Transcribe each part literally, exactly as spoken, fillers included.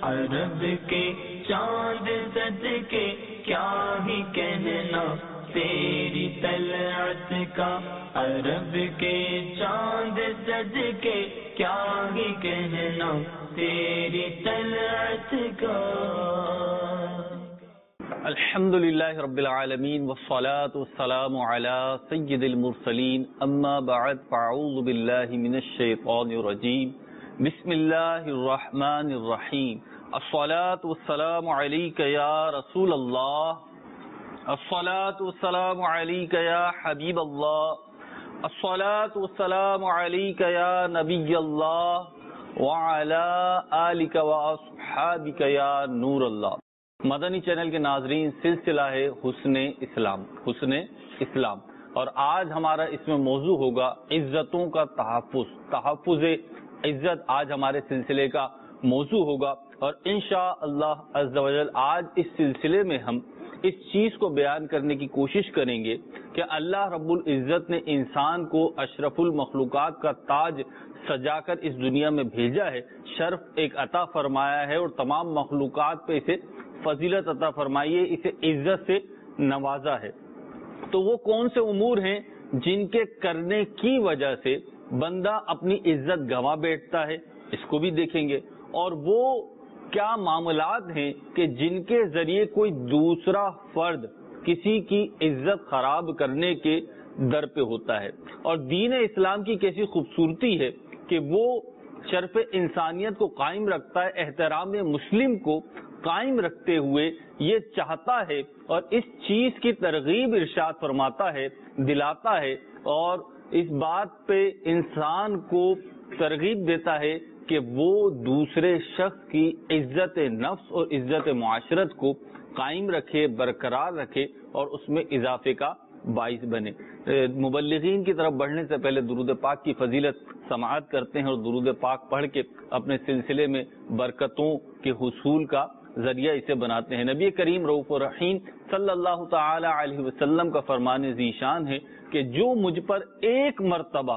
عرب کے چاند سج کے کیا ہی کہنا تیری طلعت کا، عرب کے چاند سج کے کیا ہی کہنا تیری طلعت کا۔ الحمدللہ رب العالمین والصلاة والسلام علی سید المرسلین، اما بعد فاعوذ باللہ من الشیطان الرجیم، بسم اللہ الرحمن الرحیم۔ الصلاة والسلام علیک یا رسول اللہ، الصلاة والسلام علیک یا حبیب اللہ، الصلاة والسلام علیک یا نبی اللہ وعلی آلک واصحابک یا نور اللہ۔ مدنی چینل کے ناظرین، سلسلہ ہے حسن اسلام، حسن اسلام، اور آج ہمارا اس میں موضوع ہوگا عزتوں کا تحفظ، تحفظ عزت آج ہمارے سلسلے کا موضوع ہوگا۔ اور انشاءاللہ عز و جل آج اس سلسلے میں ہم اس چیز کو بیان کرنے کی کوشش کریں گے کہ اللہ رب العزت نے انسان کو اشرف المخلوقات کا تاج سجا کر اس دنیا میں بھیجا ہے، شرف ایک عطا فرمایا ہے اور تمام مخلوقات پہ اسے فضیلت عطا فرمائیے، اسے عزت سے نوازا ہے۔ تو وہ کون سے امور ہیں جن کے کرنے کی وجہ سے بندہ اپنی عزت گنوا بیٹھتا ہے، اس کو بھی دیکھیں گے، اور وہ کیا معاملات ہیں کہ جن کے ذریعے کوئی دوسرا فرد کسی کی عزت خراب کرنے کے در پہ ہوتا ہے، اور دین اسلام کی کیسی خوبصورتی ہے کہ وہ شرف انسانیت کو قائم رکھتا ہے، احترام مسلم کو قائم رکھتے ہوئے یہ چاہتا ہے اور اس چیز کی ترغیب ارشاد فرماتا ہے، دلاتا ہے، اور اس بات پہ انسان کو ترغیب دیتا ہے کہ وہ دوسرے شخص کی عزت نفس اور عزت معاشرت کو قائم رکھے، برقرار رکھے اور اس میں اضافے کا باعث بنے۔ مبلغین کی طرف بڑھنے سے پہلے درود پاک کی فضیلت سماعت کرتے ہیں اور درود پاک پڑھ کے اپنے سلسلے میں برکتوں کے حصول کا ذریعہ اسے بناتے ہیں۔ نبی کریم رؤوف الرحیم صلی اللہ تعالی علیہ وسلم کا فرمان ذیشان ہے کہ جو مجھ پر ایک مرتبہ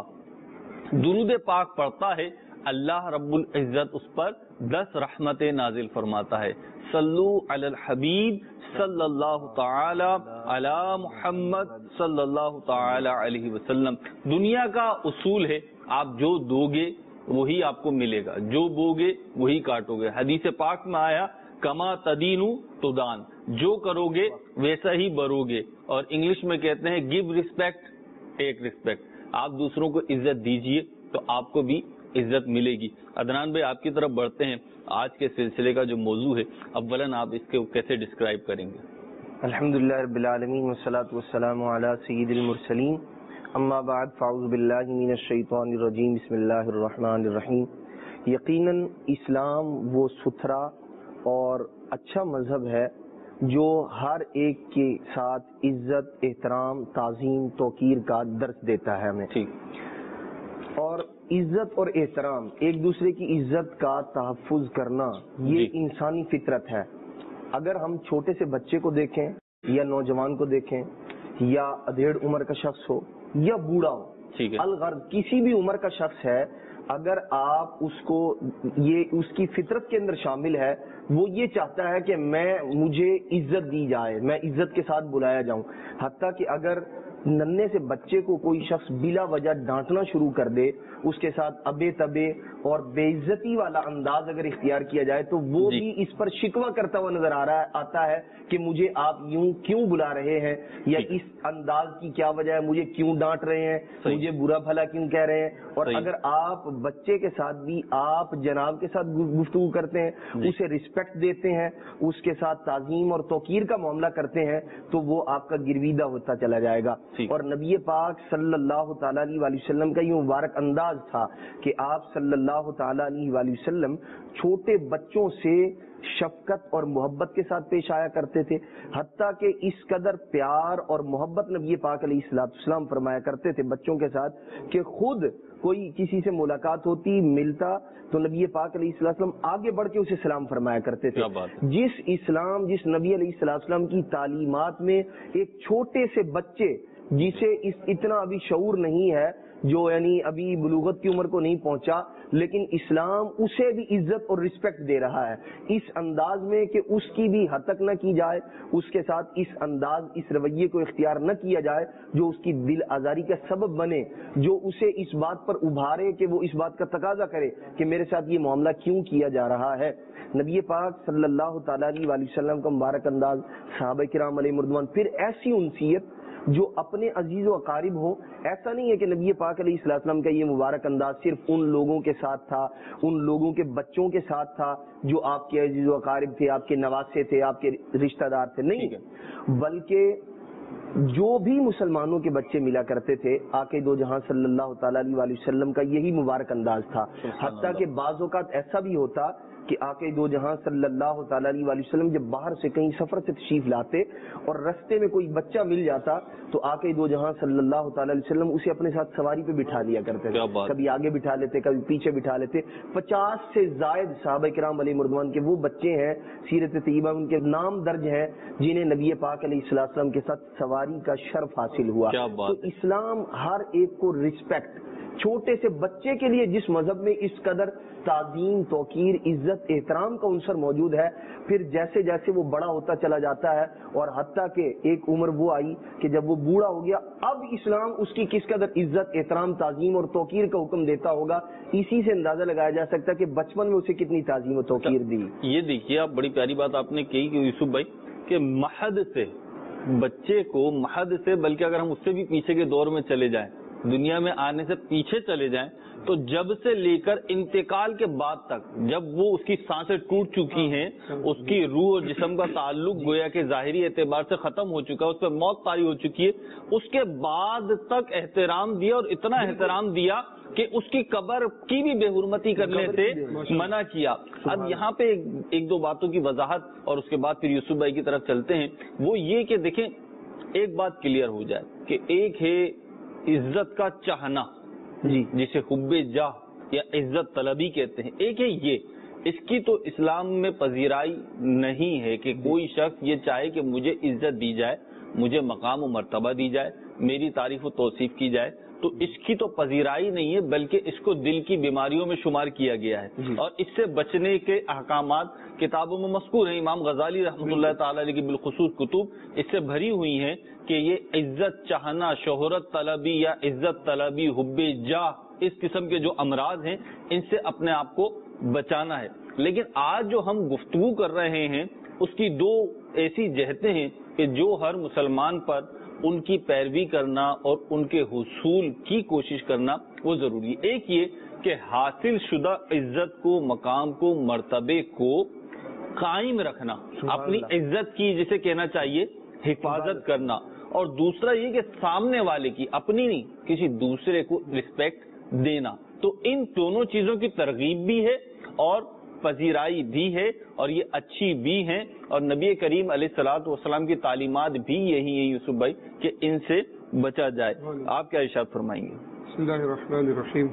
درود پاک پڑھتا ہے، اللہ رب العزت اس پر دس رحمتیں نازل فرماتا ہے۔ صلو علی الحبیب صلی اللہ تعالی علی محمد صلی اللہ تعالی علیہ وسلم۔ دنیا کا اصول ہے آپ جو دو گے وہی آپ کو ملے گا، جو بوگے وہی کاٹو گے۔ حدیث پاک میں آیا کما تدینو تدان، جو کرو گے ویسا ہی برو گے، اور انگلش میں کہتے ہیں گیو رسپیکٹ ٹیک رسپیکٹ، آپ دوسروں کو عزت دیجئے تو آپ کو بھی عزت ملے گی۔ عدنان بھائی آپ کی طرف بڑھتے ہیں، آج کے سلسلے کا جو موضوع ہے اولاً آپ اس کو کیسے ڈسکرائب کریں گے؟ الحمدللہ رب العالمین والصلاة والسلام علی سید المرسلین، اما بعد فاعوذ باللہ من الشیطان الرجیم، بسم اللہ الرحمن الرحیم۔ یقیناً اسلام وہ ستھرا اور اچھا مذہب ہے جو ہر ایک کے ساتھ عزت، احترام، تعظیم، توقیر کا درس دیتا ہے ہمیں، اور عزت اور احترام، ایک دوسرے کی عزت کا تحفظ کرنا یہ انسانی فطرت ہے۔ اگر ہم چھوٹے سے بچے کو دیکھیں یا نوجوان کو دیکھیں یا ادھیڑ عمر کا شخص ہو یا بوڑھا ہو، الغرض کسی بھی عمر کا شخص ہے، اگر آپ اس کو یہ اس کی فطرت کے اندر شامل ہے، وہ یہ چاہتا ہے کہ میں مجھے عزت دی جائے، میں عزت کے ساتھ بلایا جاؤں، حتیٰ کہ اگر ننھے سے بچے کو کوئی شخص بلا وجہ ڈانٹنا شروع کر دے، اس کے ساتھ ابے تبے اور بے عزتی والا انداز اگر اختیار کیا جائے تو وہ بھی اس پر شکوہ کرتا ہوا نظر آ رہا ہے آتا ہے کہ مجھے آپ یوں کیوں بلا رہے ہیں، یا اس انداز کی کیا وجہ ہے، مجھے کیوں ڈانٹ رہے ہیں، مجھے برا بھلا کیوں کہہ رہے ہیں۔ اور اگر آپ بچے کے ساتھ بھی آپ جناب کے ساتھ گفتگو کرتے ہیں، اسے رسپیکٹ دیتے ہیں، اس کے ساتھ تعظیم اور توقیر کا معاملہ کرتے ہیں، تو وہ آپ کا گرویدہ ہوتا چلا جائے گا۔ اور نبی پاک صلی اللہ تعالیٰ علیہ وآلہ وسلم کا یہ مبارک انداز تھا کہ آپ صلی اللہ تعالیٰ علیہ وآلہ وسلم چھوٹے بچوں سے شفقت اور محبت کے ساتھ پیش آیا کرتے تھے، حتیٰ کہ اس قدر پیار اور محبت نبی پاک علیہ الصلوۃ والسلام فرمایا کرتے تھے بچوں کے ساتھ کہ خود کوئی کسی سے ملاقات ہوتی ملتا تو نبی پاک علیہ الصلوۃ والسلام آگے بڑھ کے اسے سلام فرمایا کرتے تھے۔ جس اسلام جس نبی علیہ الصلوۃ والسلام کی تعلیمات میں ایک چھوٹے سے بچے جسے اس اتنا ابھی شعور نہیں ہے جو یعنی ابھی بلوغت کی عمر کو نہیں پہنچا، لیکن اسلام اسے بھی عزت اور رسپیکٹ دے رہا ہے اس انداز میں کہ اس کی بھی حد تک نہ کی جائے، اس کے ساتھ اس انداز اس رویے کو اختیار نہ کیا جائے جو اس کی دل آزاری کا سبب بنے، جو اسے اس بات پر ابھارے کہ وہ اس بات کا تقاضا کرے کہ میرے ساتھ یہ معاملہ کیوں کیا جا رہا ہے۔ نبی پاک صلی اللہ تعالیٰ علیہ وسلم کا مبارک انداز، صحابہ کرام علیہ مردوان، پھر ایسی انسیت جو اپنے عزیز و اقارب ہو۔ ایسا نہیں ہے کہ نبی پاک علیہ السلام کا یہ مبارک انداز صرف ان لوگوں کے ساتھ تھا، ان لوگوں کے بچوں کے ساتھ تھا جو آپ کے عزیز و اقارب تھے، آپ کے نواسے تھے، آپ کے رشتہ دار تھے، نہیں، بلکہ جو بھی مسلمانوں کے بچے ملا کرتے تھے آقا دو جہاں صلی اللہ تعالیٰ علیہ وسلم کا یہی مبارک انداز تھا۔ حتیٰ کہ بعض اوقات ایسا بھی ہوتا کہ آقا دو جہاں صلی اللہ تعالیٰ علیہ وسلم جب باہر سے کہیں سفر سے تشریف لاتے اور رستے میں کوئی بچہ مل جاتا تو آقا دو جہاں صلی اللہ تعالیٰ علیہ وسلم اسے اپنے ساتھ سواری پہ بٹھا لیا کرتے تھے، کبھی آگے بٹھا لیتے، کبھی پیچھے بٹھا لیتے۔ پچاس سے زائد صحابہ کرام علیہ مردوان کے وہ بچے ہیں سیرت طیبہ ان کے نام درج ہیں جنہیں نبی پاک علیہ السلام کے ساتھ سواری کا شرف حاصل ہوا۔ تو اسلام ہر ایک کو رسپیکٹ، چھوٹے سے بچے کے لیے جس مذہب میں اس قدر تعظیم، توقیر، عزت، احترام کا عنصر موجود ہے، پھر جیسے جیسے وہ بڑا ہوتا چلا جاتا ہے اور حتیٰ کہ ایک عمر وہ آئی کہ جب وہ بوڑھا ہو گیا، اب اسلام اس کی کس قدر عزت، احترام، تعظیم اور توقیر کا حکم دیتا ہوگا، اسی سے اندازہ لگایا جا سکتا ہے کہ بچپن میں اسے کتنی تعظیم و توقیر دی۔ یہ دیکھیے آپ بڑی پیاری بات آپ نے کہی کہ یوسف بھائی کہ مہد سے بچے کو، مہد سے بلکہ اگر ہم اس سے بھی پیچھے کے دور میں چلے جائیں، دنیا میں آنے سے پیچھے چلے جائیں، تو جب سے لے کر انتقال کے بعد تک، جب وہ اس کی سانسیں ٹوٹ چکی ہیں، اس کی روح اور جسم کا تعلق گویا کہ ظاہری اعتبار سے ختم ہو چکا ہے، اس پہ موت طاری ہو چکی ہے، اس کے بعد تک احترام دیا، اور اتنا احترام دیا کہ اس کی قبر کی بھی بے حرمتی کرنے سے منع کیا۔ اب یہاں پہ ایک دو باتوں کی وضاحت اور اس کے بعد پھر یوسف بھائی کی طرف چلتے ہیں، وہ یہ کہ دیکھیں ایک بات کلیئر ہو جائے کہ ایک ہے عزت کا چاہنا، جی جسے حب جاہ یا عزت طلبی کہتے ہیں، ایک ہے یہ، اس کی تو اسلام میں پذیرائی نہیں ہے کہ کوئی شخص یہ چاہے کہ مجھے عزت دی جائے، مجھے مقام و مرتبہ دی جائے، میری تعریف و توصیف کی جائے، تو اس کی تو پذیرائی نہیں ہے، بلکہ اس کو دل کی بیماریوں میں شمار کیا گیا ہے، اور اس سے بچنے کے احکامات کتابوں میں مذکور ہیں۔ امام غزالی رحمۃ اللہ تعالی علیہ کی بالخصوص کتب اس سے بھری ہوئی ہیں کہ یہ عزت چاہنا، شہرت طلبی یا عزت طلبی، حب جاہ، اس قسم کے جو امراض ہیں ان سے اپنے آپ کو بچانا ہے۔ لیکن آج جو ہم گفتگو کر رہے ہیں اس کی دو ایسی جہتیں ہیں کہ جو ہر مسلمان پر ان کی پیروی کرنا اور ان کے حصول کی کوشش کرنا وہ ضروری ہے۔ ایک یہ کہ حاصل شدہ عزت کو، مقام کو، مرتبے کو قائم رکھنا، اپنی عزت کی جسے کہنا چاہیے حفاظت کرنا، اور دوسرا یہ کہ سامنے والے کی، اپنی نہیں کسی دوسرے کو رسپیکٹ دینا۔ تو ان دونوں چیزوں کی ترغیب بھی ہے اور پذیرائی بھی ہے، اور یہ اچھی بھی ہیں، اور نبی کریم علیہ الصلوۃ والسلام کی تعلیمات بھی یہی ہیں یوسف بھائی کہ ان سے بچا جائے۔ آپ کیا ارشاد فرمائیں گے؟ بسم اللہ الرحمن الرحیم۔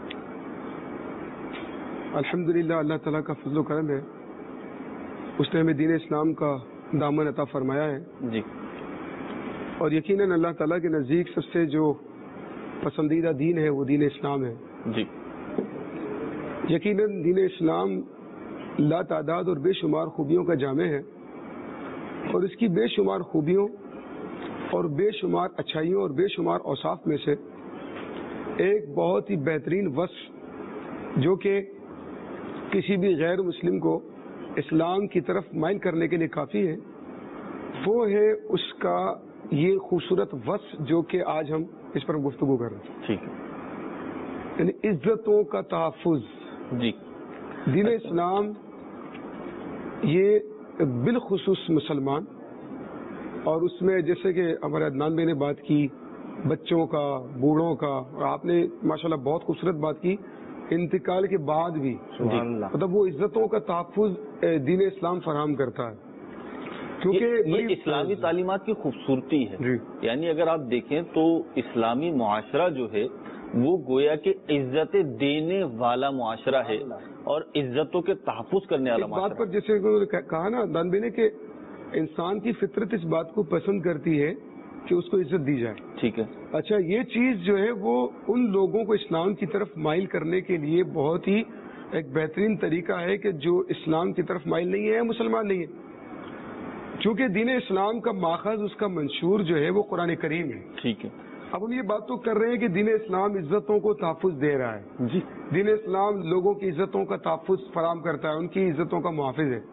الحمدللہ، اللہ تعالیٰ کا فضل و کرم ہے، اس نے ہمیں دین اسلام کا دامن عطا فرمایا ہے جی، اور یقیناً اللہ تعالیٰ کے نزدیک سب سے جو پسندیدہ دین ہے وہ دین اسلام ہے جی۔ یقیناً دین اسلام لا تعداد اور بے شمار خوبیوں کا جامع ہے، اور اس کی بے شمار خوبیوں اور بے شمار اچھائیوں اور بے شمار اوصاف میں سے ایک بہت ہی بہترین وصف جو کہ کسی بھی غیر مسلم کو اسلام کی طرف مائل کرنے کے لیے کافی ہے، وہ ہے اس کا یہ خوبصورت وصف جو کہ آج ہم اس پر گفتگو کر رہے ہیں، ٹھیک ہے، یعنی عزتوں کا تحفظ۔ جی، دین اسلام یہ بالخصوص مسلمان، اور اس میں جیسے کہ ہمارے عدنان بھائی نے بات کی بچوں کا، بوڑھوں کا، اور آپ نے ماشاءاللہ بہت خوبصورت بات کی انتقال کے بعد بھی، مطلب وہ عزتوں کا تحفظ دین اسلام فراہم کرتا ہے، کیونکہ یہ اسلامی تعلیمات کی خوبصورتی ہے۔ جی، یعنی اگر آپ دیکھیں تو اسلامی معاشرہ جو ہے وہ گویا کہ عزت دینے والا معاشرہ ہے اور عزتوں کے تحفظ کرنے والا معاشرہ۔ بات پر جیسے کہا نا دان بھائی نے کہ انسان کی فطرت اس بات کو پسند کرتی ہے کہ اس کو عزت دی جائے. ٹھیک ہے. اچھا یہ چیز جو ہے وہ ان لوگوں کو اسلام کی طرف مائل کرنے کے لیے بہت ہی ایک بہترین طریقہ ہے کہ جو اسلام کی طرف مائل نہیں ہے, مسلمان نہیں ہے. چونکہ دین اسلام کا ماخذ, اس کا منشور جو ہے وہ قرآن کریم ہے. ٹھیک ہے. اب ہم یہ بات تو کر رہے ہیں کہ دین اسلام عزتوں کو تحفظ دے رہا ہے. جی. دین اسلام لوگوں کی عزتوں کا تحفظ فراہم کرتا ہے, ان کی عزتوں کا محافظ ہے.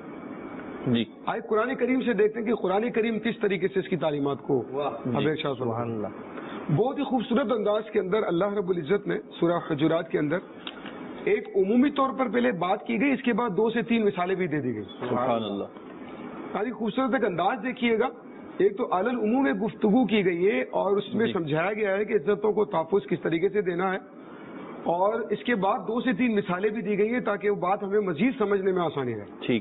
جی. آئے قرآن کریم سے دیکھتے ہیں کہ قرآن کریم کس طریقے سے اس کی تعلیمات کو جی. سبحان اللہ. بہت ہی خوبصورت انداز کے اندر اللہ رب العزت نے سورہ حجرات کے اندر ایک عمومی طور پر پہلے بات کی گئی, اس کے بعد دو سے تین مثالیں بھی دے دی گئی. سبحان اللہ. ساری خوبصورت ایک انداز دیکھیے گا. ایک تو علی العموم میں گفتگو کی گئی ہے اور اس میں سمجھایا گیا ہے کہ عزتوں کو تحفظ کس طریقے سے دینا ہے, اور اس کے بعد دو سے تین مثالیں بھی دی گئی ہیں تاکہ وہ بات ہمیں مزید سمجھنے میں آسانی رہے. ٹھیک.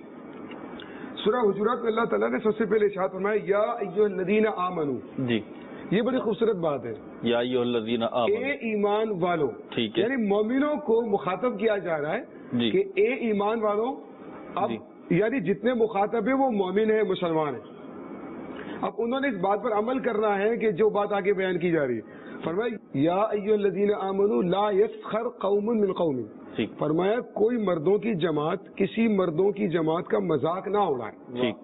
سورہ حجرات میں اللہ تعالیٰ نے سب سے پہلے ارشاد فرمایا یا ایھا الذین آمنوا. جی. یہ بڑی خوبصورت بات ہے. یا ایھا الذین آمنوا, اے ایمان والو. ٹھیک ہے. یعنی مومنوں کو مخاطب کیا جا رہا ہے جی. کہ اے ایمان والو. اب جی. یعنی جتنے مخاطب ہیں وہ مومن ہیں, مسلمان ہیں. اب انہوں نے اس بات پر عمل کرنا ہے کہ جو بات آگے بیان کی جا رہی ہے. فرمایا یا ایھا الذین آمنوا لا یسخر قوم من قوم. فرمایا کوئی مردوں کی جماعت کسی مردوں کی جماعت کا مذاق نہ اڑائے. ٹھیک.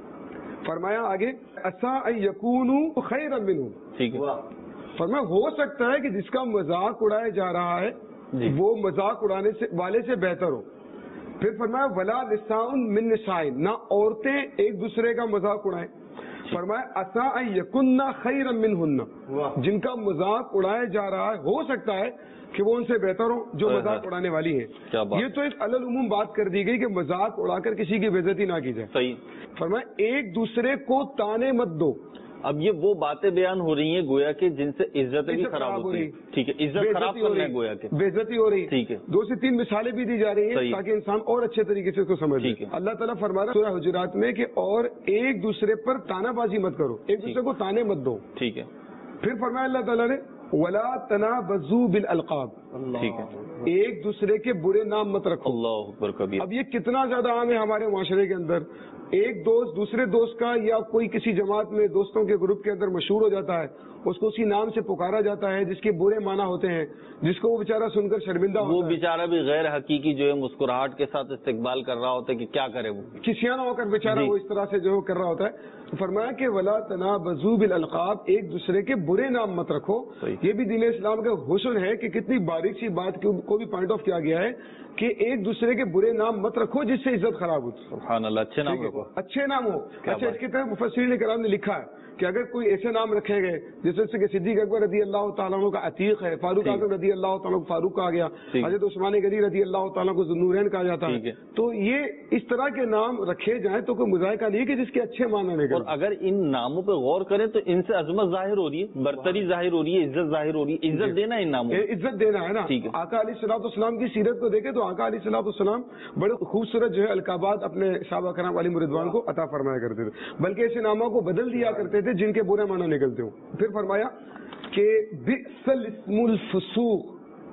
فرمایا آگے عسیٰ ان یکونوا خیرا منہم. ٹھیک ہے. فرمایا ہو سکتا ہے کہ جس کا مذاق اڑایا جا رہا ہے جی. وہ مذاق اڑانے سے والے سے بہتر ہو. پھر فرمایا ولا نساء من نساء, نہ عورتیں ایک دوسرے کا مذاق اڑائیں. فرمایا عسیٰ ان یکن خیرا منہن, جن کا مذاق اڑایا جا رہا ہے ہو سکتا ہے کہ وہ ان سے بہتر ہو جو مذاق اڑانے والی ہیں. یہ تو ایک علی العموم بات کر دی گئی کہ مذاق اڑا کر کسی کی بے عزتی نہ کی جائے. صحیح. فرمایا ایک دوسرے کو تانے مت دو. اب یہ وہ باتیں بیان ہو رہی ہیں گویا کہ جن سے عزت بھی خراب ہو رہی ہے. ٹھیک ہے. عزت خراب ہو رہی ہے گویا کہ بے عزتی ہو رہی ہے. ٹھیک ہے. دو سے تین مثالیں بھی دی جا رہی ہیں تاکہ انسان اور اچھے طریقے سے اس کو سمجھ. ٹھیک ہے. اللہ تعالیٰ فرما رہا ہے سورہ حجرات میں کہ اور ایک دوسرے پر تانا بازی مت کرو, ایک دوسرے کو تانے مت دو. ٹھیک ہے. پھر فرمایا اللہ تعالیٰ نے ولا تنابزوا بالالقاب. ٹھیک ہے. ایک دوسرے کے برے نام مت رکھو. اللہ اکبر کبیر. اب یہ کتنا زیادہ عام ہے ہمارے معاشرے کے اندر. ایک دوست دوسرے دوست کا یا کوئی کسی جماعت میں دوستوں کے گروپ کے اندر مشہور ہو جاتا ہے, اس کو اسی نام سے پکارا جاتا ہے جس کے برے معنی ہوتے ہیں, جس کو وہ بیچارہ سن کر شرمندہ ہوتا ہے. وہ بیچارہ بھی غیر حقیقی جو ہے مسکراہٹ کے ساتھ استقبال کر رہا ہوتا ہے کہ کیا کرے, وہ کسیانہ ہو کر بیچارہ وہ اس طرح سے جو کر رہا ہوتا ہے. فرمایا کہ ولا تنابزوا بالالقاب, ایک دوسرے کے برے نام مت رکھو. یہ بھی دین اسلام کا حسن ہے کہ کتنی باریک سی بات کو بھی پوائنٹ آف کیا گیا ہے کہ ایک دوسرے کے برے نام مت رکھو جس سے عزت خراب ہو. سبحان اللہ. اچھے نام رکھو, اچھے نام ہو. اچھا اس کی طرح مفسرین کرام نے لکھا ہے کہ اگر کوئی ایسے نام رکھے گئے جیسے کہ صدیق اکبر رضی اللہ تعالیٰ عنہ کا عتیق ہے, فاروق اعظم رضی اللہ تعالیٰ کو فاروق کہا گیا, حضرت عثمان غنی رضی اللہ تعالیٰ کو ذوالنورین کہا جاتا ہے. تو یہ اس طرح کے نام رکھے جائیں تو کوئی مذائقہ نہیں کہ جس کے اچھے معنی نکلیں. اور اگر ان ناموں پہ غور کریں تو ان سے عظمت ظاہر ہو رہی ہے, برتری ظاہر ہو رہی ہے, عزت ظاہر ہو رہی ہے. عزت دینا ان ناموں, عزت دینا ہے نا. آقا علیہ الصلوۃ والسلام کی سیرت کو دیکھیں تو آقا علیہ الصلوۃ والسلام بڑے خوبصورت جو ہے القابات اپنے صحابہ کرام علیہم رضوان کو عطا فرمایا کرتے تھے, بلکہ ایسے ناموں کو بدل دیا کرتے تھے جن کے برے معنی نکلتے ہوں. پھر فرمایا کہ بئس الاسم الفسوق.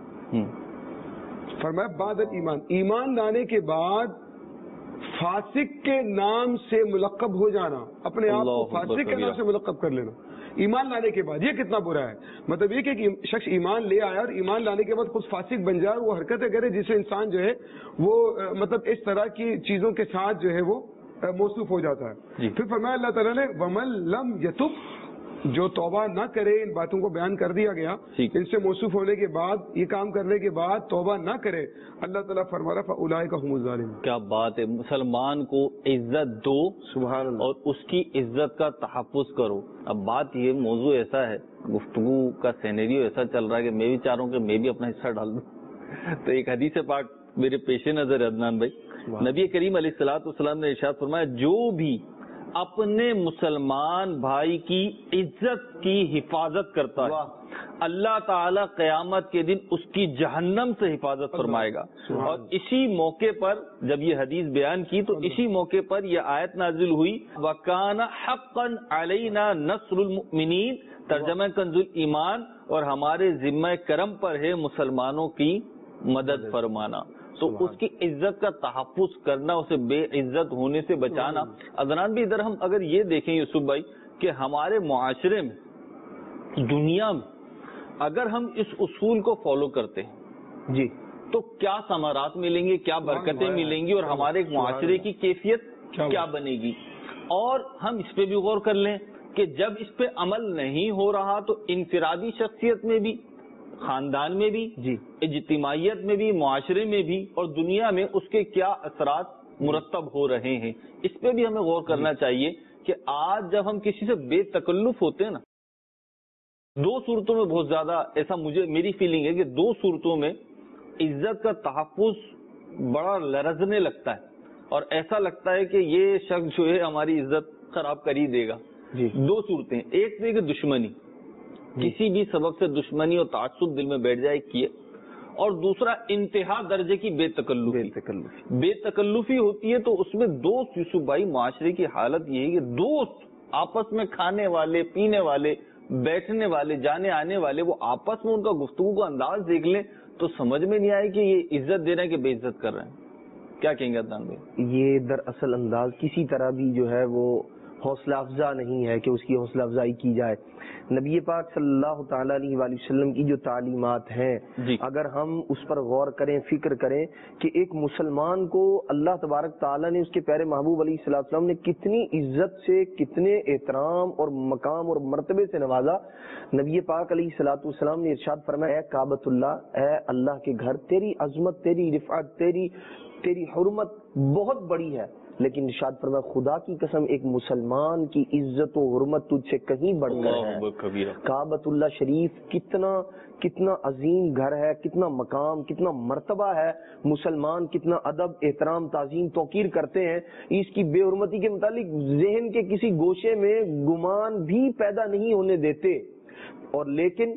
فرمایا بعد الایمان, ایمان لانے کے بعد فاسق کے نام سے ملقب ہو جانا, اپنے آپ کو فاسق کے نام سے ملقب کر لینا ایمان لانے کے بعد, یہ کتنا برا ہے. مطلب یہ کہ شخص ایمان لے آیا اور ایمان لانے کے بعد خود فاسق بن جائے, وہ حرکتیں کرے جس سے انسان جو ہے وہ مطلب اس طرح کی چیزوں کے ساتھ جو ہے وہ موصوف ہو جاتا ہے. پھر فرمایا اللہ تعالیٰ نے ومن لم یتب, جو توبہ نہ کرے, ان باتوں کو بیان کر دیا گیا, ان سے موصوف ہونے کے بعد, یہ کام کرنے کے بعد توبہ نہ کرے, اللہ تعالیٰ فرما رہا فاولئک هم الظالمون. کیا بات ہے. مسلمان کو عزت دو, سبحان اللہ, اور اس کی عزت کا تحفظ کرو. اب بات یہ موضوع ایسا ہے, گفتگو کا سینیریو ایسا چل رہا ہے کہ میں بھی چاہ رہا ہوں کہ میں بھی اپنا حصہ ڈال دوں. تو ایک حدیث پاک میرے پیش نظر ہے عدنان بھائی, نبی کریم علیہ الصلوۃ والسلام نے ارشاد فرمایا جو بھی اپنے مسلمان بھائی کی عزت کی حفاظت کرتا ہے اللہ تعالیٰ قیامت کے دن اس کی جہنم سے حفاظت فرمائے گا. اور اسی موقع پر جب یہ حدیث بیان کی تو اسی موقع پر یہ آیت نازل ہوئی وَكَانَ حَقًّا عَلَيْنَا نَصْرُ الْمُؤْمِنِينَ, ترجمہ کنز الایمان, اور ہمارے ذمہ کرم پر ہے مسلمانوں کی مدد فرمانا. تو اس کی عزت کا تحفظ کرنا, اسے بے عزت ہونے سے بچانا. عدنان بھی ادھر ہم اگر یہ دیکھیں یوسف بھائی کہ ہمارے معاشرے میں، دنیا میں اگر ہم اس اصول کو فالو کرتے ہیں جی تو کیا ثمرات ملیں گے، کیا برکتیں ملیں گی، اور ہمارے ایک معاشرے کی کیفیت کیا بنے گی. اور ہم اس پہ بھی غور کر لیں کہ جب اس پہ عمل نہیں ہو رہا تو انفرادی شخصیت میں بھی، خاندان میں بھی، جی اجتماعیت میں بھی، معاشرے میں بھی، اور دنیا میں اس کے کیا اثرات مرتب ہو رہے ہیں، اس پہ بھی ہمیں غور کرنا چاہیے. کہ آج جب ہم کسی سے بے تکلف ہوتے ہیں نا، دو صورتوں میں بہت زیادہ ایسا مجھے میری فیلنگ ہے کہ دو صورتوں میں عزت کا تحفظ بڑا لرزنے لگتا ہے، اور ایسا لگتا ہے کہ یہ شخص جو ہے ہماری عزت خراب کر ہی دے گا. جی دو صورتیں، ایک تو کہ دشمنی، کسی بھی سبب سے دشمنی اور تعصب دل میں بیٹھ جائے کیے، اور دوسرا انتہا درجے کی بے تکلفی. بے تکلفی بے تکلفی ہوتی ہے تو اس میں دوست، یوسف بھائی معاشرے کی حالت یہ ہے کہ دوست آپس میں کھانے والے، پینے والے، بیٹھنے والے، جانے آنے والے، وہ آپس میں ان کا گفتگو کا انداز دیکھ لیں تو سمجھ میں نہیں آئے کہ یہ عزت دے رہے ہیں کہ بے عزت کر رہے ہیں. کیا کہیں گے عدنان بھائی؟ یہ دراصل انداز کسی طرح بھی جو ہے وہ حوصلہ افزا نہیں ہے کہ اس کی حوصلہ افزائی کی جائے. نبی پاک صلی اللہ تعالیٰ علیہ وآلہ وسلم کی جو تعلیمات ہیں، جی. اگر ہم اس پر غور کریں، فکر کریں کہ ایک مسلمان کو اللہ تبارک تعالیٰ نے، اس کے پیارے محبوب علیہ الصلوۃ والسلام نے کتنی عزت سے، کتنے احترام اور مقام اور مرتبے سے نوازا. نبی پاک علیہ الصلوۃ والسلام نے ارشاد فرمایا، اے کعبۃ اللہ، اے اللہ کے گھر، تیری عظمت، تیری رفعت، تیری تیری حرمت بہت بڑی ہے، لیکن ارشاد فرمایا خدا کی قسم ایک مسلمان کی عزت و حرمت تجھ سے کہیں بڑھ کر ہے. کعبۃ اللہ شریف کتنا کتنا عظیم گھر ہے، کتنا مقام، کتنا مرتبہ ہے. مسلمان کتنا ادب، احترام، تعظیم، توقیر کرتے ہیں. اس کی بے حرمتی کے متعلق ذہن کے کسی گوشے میں گمان بھی پیدا نہیں ہونے دیتے. اور لیکن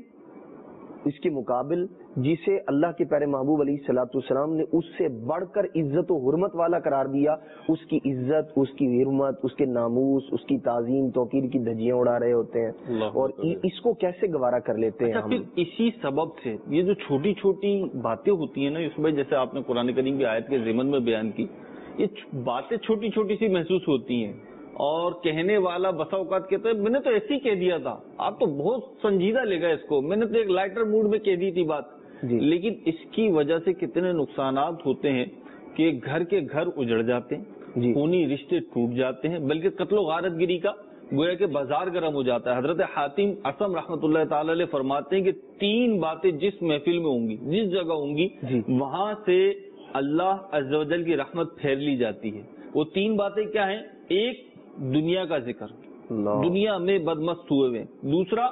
اس کے مقابل جسے اللہ کے پیارے محبوب علیہ الصلوۃ والسلام نے اس سے بڑھ کر عزت و حرمت والا قرار دیا، اس کی عزت، اس کی حرمت، اس کے ناموس، اس کی تعظیم، توقیر کی دھجیاں اڑا رہے ہوتے ہیں. اور اس کو کیسے گوارا کر لیتے ہیں اچھا ہم؟ پھر اسی سبب سے یہ جو چھوٹی چھوٹی باتیں ہوتی ہیں نا یوسف بھائی، جیسے آپ نے قرآن کریم کی آیت کے ضمن میں بیان کی، یہ باتیں چھوٹی چھوٹی سی محسوس ہوتی ہیں، اور کہنے والا بسا اوقات کہتا ہے میں نے تو ایسے ہی کہہ دیا تھا، آپ تو بہت سنجیدہ لے گئے اس کو، میں نے تو ایک لائٹر موڈ میں کہہ دی تھی بات. جی. لیکن اس کی وجہ سے کتنے نقصانات ہوتے ہیں کہ گھر کے گھر اجڑ جاتے ہیں، جی. خونی رشتے ٹوٹ جاتے ہیں، بلکہ قتل و غارت گیری کا گویا کہ بازار گرم ہو جاتا ہے. حضرت حاتم اعصم رحمۃ اللہ تعالی علیہ فرماتے ہیں کہ تین باتیں جس محفل میں ہوں گی، جس جگہ ہوں گی، جی. وہاں سے اللہ عز و جل کی رحمت پھیل لی جاتی ہے. وہ تین باتیں کیا ہیں؟ ایک دنیا کا ذکر، دنیا میں بدمست ہوئے ہوئے. دوسرا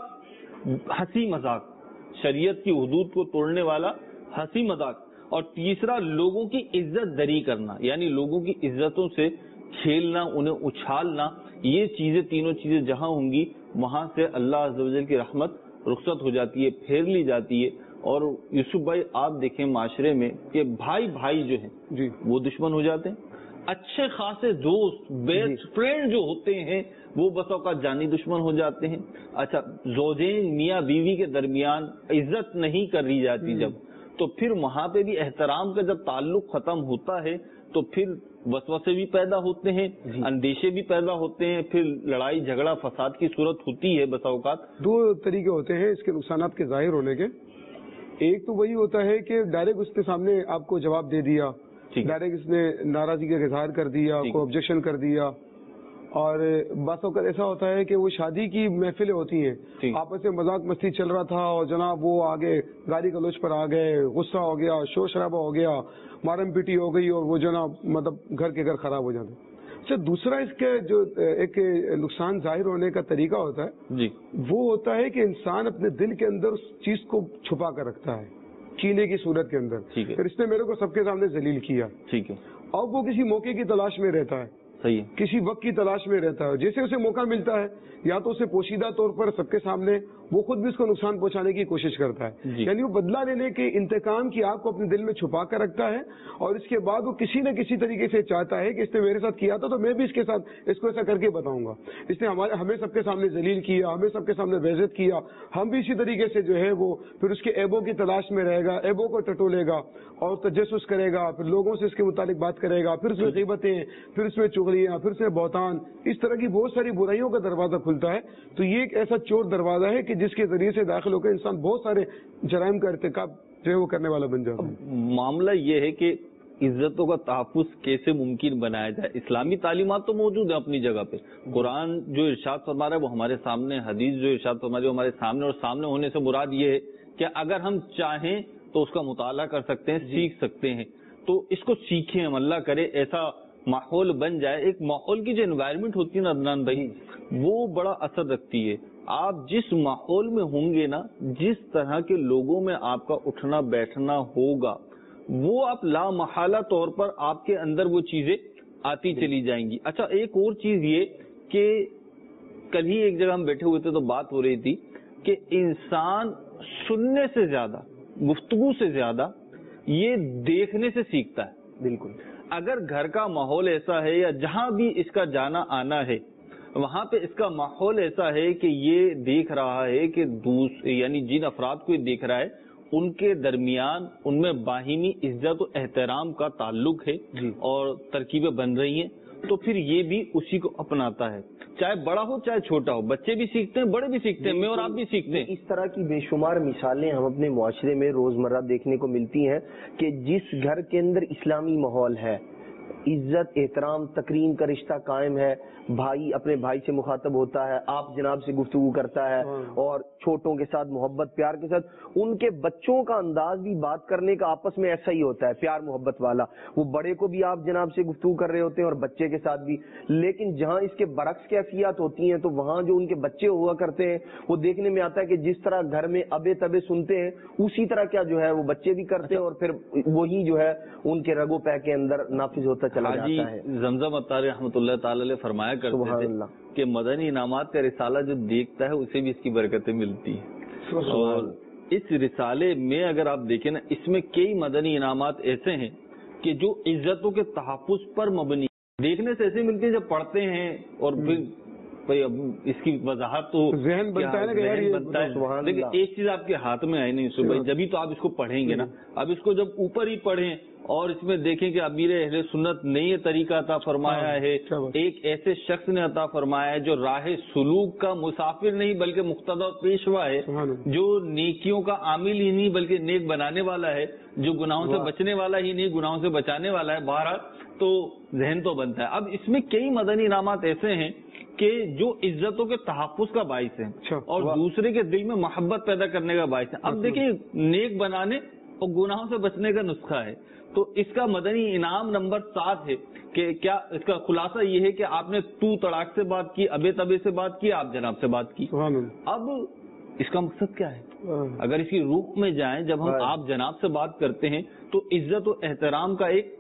ہنسی مذاق، شریعت کی حدود کو توڑنے والا ہنسی مذاق. اور تیسرا لوگوں کی عزت دری کرنا، یعنی لوگوں کی عزتوں سے کھیلنا، انہیں اچھالنا. یہ چیزیں، تینوں چیزیں جہاں ہوں گی وہاں سے اللہ عز و جل کی رحمت رخصت ہو جاتی ہے، پھیر لی جاتی ہے. اور یوسف بھائی آپ دیکھیں معاشرے میں کہ بھائی بھائی جو ہیں جی وہ دشمن ہو جاتے ہیں. اچھے خاصے دوست، بیسٹ فرینڈ جو ہوتے ہیں وہ بس اوقات جانی دشمن ہو جاتے ہیں. اچھا زوجین، میاں بیوی کے درمیان عزت نہیں کر لی جاتی جب، تو پھر وہاں پہ بھی احترام کا جب تعلق ختم ہوتا ہے تو پھر وسوسے بھی پیدا ہوتے ہیں، اندیشے بھی پیدا ہوتے ہیں، پھر لڑائی جھگڑا فساد کی صورت ہوتی ہے بس اوقات. دو طریقے ہوتے ہیں اس کے نقصانات کے ظاہر ہونے کے. ایک تو وہی ہوتا ہے کہ ڈائریکٹ اس کے سامنے آپ کو جواب دے دیا، ڈائریکٹ اس نے ناراضگی کا اظہار کر دیا، کوئی آبجیکشن کر دیا. اور بعض اوقات ایسا ہوتا ہے کہ وہ شادی کی محفلیں ہوتی ہیں، آپس میں مذاق مستی چل رہا تھا اور جناب وہ آگے گالی گلوچ پر آ گئے، غصہ ہو گیا، شور شرابہ ہو گیا، مارم پیٹی ہو گئی، اور وہ جناب مطلب گھر کے گھر خراب ہو جاتے. اچھا دوسرا اس کے جو ایک نقصان ظاہر ہونے کا طریقہ ہوتا ہے جی وہ ہوتا ہے کہ انسان اپنے دل کے اندر اس چیز کو چھپا کر رکھتا ہے کینے کی صورت کے اندر. پھر اس نے میرے کو سب کے سامنے ذلیل کیا، ٹھیک ہے، اور وہ کسی موقع کی تلاش میں رہتا ہے، صحیح ہے، کسی وقت کی تلاش میں رہتا ہے. جیسے اسے موقع ملتا ہے یا تو اسے پوشیدہ طور پر سب کے سامنے وہ خود بھی اس کو نقصان پہنچانے کی کوشش کرتا ہے. یعنی وہ بدلہ لینے کے انتقام کی آگ کو اپنے دل میں چھپا کر رکھتا ہے اور اس کے بعد وہ کسی نہ کسی طریقے سے چاہتا ہے کہ اس نے میرے ساتھ کیا تھا تو میں بھی اس کے ساتھ اس کو ایسا کر کے بتاؤں گا. اس نے ہمارے ہمیں سب کے سامنے ذلیل کیا, ہمیں سب کے سامنے بےعزت کیا, ہم بھی اسی طریقے سے جو ہے وہ پھر اس کے عیبوں کی تلاش میں رہے گا, عیبوں کو ٹٹولے گا اور تجسس کرے گا, پھر لوگوں سے اس کے متعلق بات کرے گا, پھر اس میں غیبتیں, پھر اس میں چغلیاں, پھر اس میں بہتان, اس طرح کی بہت ساری برائیوں کا دروازہ کھلتا ہے. تو یہ ایک ایسا چور دروازہ ہے کہ جس کے ذریعے سے داخل ہو کر انسان بہت سارے جرائم کا ارتکاب جو ہے وہ کرنے والا بن جاتا ہے. معاملہ یہ ہے کہ عزتوں کا تحفظ کیسے ممکن بنایا جائے. اسلامی تعلیمات تو موجود ہیں اپنی جگہ پہ, قرآن جو ارشاد فرما رہا ہے وہ ہمارے سامنے, حدیث جو ارشاد فرما رہی ہے وہ ہمارے سامنے, اور سامنے ہونے سے مراد یہ ہے کہ اگر ہم چاہیں تو اس کا مطالعہ کر سکتے ہیں, سیکھ سکتے ہیں. تو اس کو سیکھیں ہم, اللہ کرے ایسا ماحول بن جائے. ایک ماحول کی جو انوائرمنٹ ہوتی ہے نا عدنان بھائی, وہ بڑا اثر رکھتی ہے. آپ جس ماحول میں ہوں گے نا, جس طرح کے لوگوں میں آپ کا اٹھنا بیٹھنا ہوگا, وہ آپ لا محالہ طور پر آپ کے اندر وہ چیزیں آتی چلی جائیں گی. اچھا ایک اور چیز یہ کہ کل ہی ایک جگہ ہم بیٹھے ہوئے تھے تو بات ہو رہی تھی کہ انسان سننے سے زیادہ, گفتگو سے زیادہ یہ دیکھنے سے سیکھتا ہے. بالکل. اگر گھر کا ماحول ایسا ہے یا جہاں بھی اس کا جانا آنا ہے وہاں پہ اس کا ماحول ایسا ہے کہ یہ دیکھ رہا ہے کہ دوسرے یعنی جن افراد کو یہ دیکھ رہا ہے ان کے درمیان ان میں باہمی عزت و احترام کا تعلق ہے جی. اور ترکیبیں بن رہی ہیں, تو پھر یہ بھی اسی کو اپناتا ہے. چاہے بڑا ہو چاہے چھوٹا ہو, بچے بھی سیکھتے ہیں, بڑے بھی سیکھتے ہیں, میں اور آپ بھی سیکھتے ہیں. اس طرح کی بے شمار مثالیں ہم اپنے معاشرے میں روزمرہ دیکھنے کو ملتی ہیں کہ جس گھر کے اندر اسلامی ماحول ہے, عزت احترام تکریم کا رشتہ قائم ہے, بھائی اپنے بھائی سے مخاطب ہوتا ہے, آپ جناب سے گفتگو کرتا ہے, اور چھوٹوں کے ساتھ محبت پیار کے ساتھ, ان کے بچوں کا انداز بھی بات کرنے کا آپس میں ایسا ہی ہوتا ہے, پیار محبت والا. وہ بڑے کو بھی آپ جناب سے گفتگو کر رہے ہوتے ہیں اور بچے کے ساتھ بھی. لیکن جہاں اس کے برعکس کیفیات ہوتی ہیں تو وہاں جو ان کے بچے ہوا کرتے ہیں وہ دیکھنے میں آتا ہے کہ جس طرح گھر میں ابے تبے سنتے ہیں اسی طرح کیا جو ہے وہ بچے بھی کرتے ہیں, اور پھر وہی جو ہے ان کے رگو پے کے اندر نافذ ہوتا چلا جاتا ہے. زمزم عطار رحمۃ اللہ تعالی علیہ فرمایا کرتے تھے کہ مدنی انعامات کا رسالہ جو دیکھتا ہے اسے بھی اس کی برکتیں ملتی ہیں. اور اس رسالے میں اگر آپ دیکھیں نا, اس میں کئی مدنی انعامات ایسے ہیں کہ جو عزتوں کے تحفظ پر مبنی, دیکھنے سے ایسے ملتے ہیں جب پڑھتے ہیں, اور پھر اب اس کی وضاحت تو ذہن بنتا ہے نا. لیکن ایک چیز آپ کے ہاتھ میں آئی نہیں یوسف بھائی, جبھی تو آپ اس کو پڑھیں گے نا. اب اس کو جب اوپر ہی پڑھیں اور اس میں دیکھیں کہ امیر اہل سنت نے یہ طریقہ عطا فرمایا ہے, ایک ایسے شخص نے عطا فرمایا ہے جو راہ سلوک کا مسافر نہیں بلکہ مقتدی پیشوا ہے, جو نیکیوں کا عامل ہی نہیں بلکہ نیک بنانے والا ہے, جو گناہوں سے بچنے والا ہی نہیں گناہوں سے بچانے والا ہے. بہرحال تو ذہن تو بنتا ہے. اب اس میں کئی مدنی انعامات ایسے ہیں کہ جو عزتوں کے تحفظ کا باعث ہے اور دوسرے کے دل میں محبت پیدا کرنے کا باعث ہے. اب دیکھیں نیک بنانے اور گناہوں سے بچنے کا نسخہ ہے, تو اس کا مدنی انعام نمبر سات ہے کہ کیا اس کا خلاصہ یہ ہے کہ آپ نے تو تڑاک سے بات کی, ابے تبے سے بات کی, آپ جناب سے بات کی. اب اس کا مقصد کیا ہے؟ اگر اس کی روح میں جائیں, جب ہم آپ جناب سے بات کرتے ہیں تو عزت و احترام کا ایک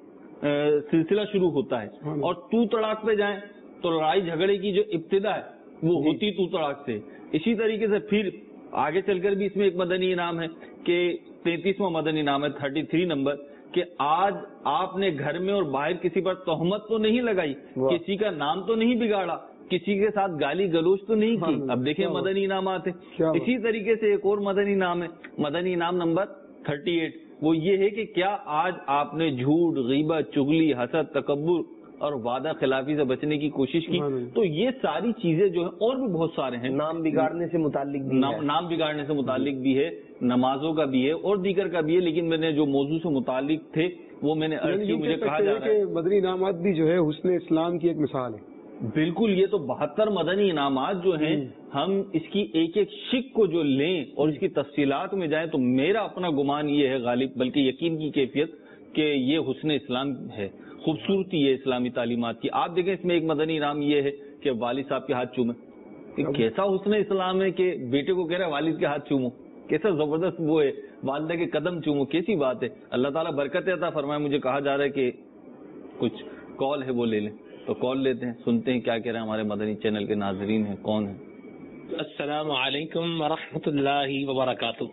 سلسلہ شروع ہوتا ہے, اور تو تڑاک پہ جائیں تو لڑائی جھگڑے کی جو ابتدا ہے وہ ہوتی تو تڑاک سے. اسی طریقے سے پھر آگے چل کر بھی اس میں ایک مدنی انعام ہے کہ تینتیسواں مدنی انعام ہے تھرٹی تھری نمبر, کہ آج آپ نے گھر میں اور باہر کسی پر تہمت تو نہیں لگائی, کسی کا نام تو نہیں بگاڑا, کسی کے ساتھ گالی گلوچ تو نہیں کی. اب دیکھیں مدنی انعامات ہیں. اسی طریقے سے ایک اور مدنی انعام ہے, مدنی انعام نمبر تھرٹی ایٹ, وہ یہ ہے کہ کیا آج آپ نے جھوٹ, غیبت, چغلی, حسد, تکبر اور وعدہ خلافی سے بچنے کی کوشش کی. تو یہ ساری چیزیں جو ہیں, اور بھی بہت سارے ہیں, نام بگاڑنے سے متعلق بھی نام, نام بگاڑنے سے متعلق بھی ہے, نمازوں کا بھی ہے اور دیگر کا بھی ہے. لیکن میں نے جو موضوع سے متعلق تھے وہ میں نے عرض کی, مجھے کہا جا رہا ہے کہ مدنی انعامات بھی جو ہے حسن اسلام کی ایک مثال ہے. بالکل, یہ تو بہتر مدنی انعامات جو ہیں, ہم اس کی ایک ایک شک کو جو لیں اور اس کی تفصیلات میں جائیں تو میرا اپنا گمان یہ ہے غالب, بلکہ یقین کی کیفیت, کہ یہ حسن اسلام ہے, خوبصورتی ہے اسلامی تعلیمات کی. آپ دیکھیں اس میں ایک مدنی انعام یہ ہے کہ والد صاحب کے ہاتھ چومیں. کیسا حسن اسلام ہے کہ بیٹے کو کہہ رہا ہے والد کے ہاتھ چومو, کیسا زبردست وہ ہے, والدہ کے قدم چومو, کیسی بات ہے. اللہ تعالیٰ برکت عطا فرمائے. مجھے کہا جا رہا ہے کہ کچھ کال ہے وہ لے لیں, تو کال لیتے ہیں, سنتے ہیں کیا کہہ رہے ہیں ہمارے مدنی چینل کے ناظرین ہیں, کون ہیں. السلام علیکم ورحمۃ اللہ وبرکاتہ.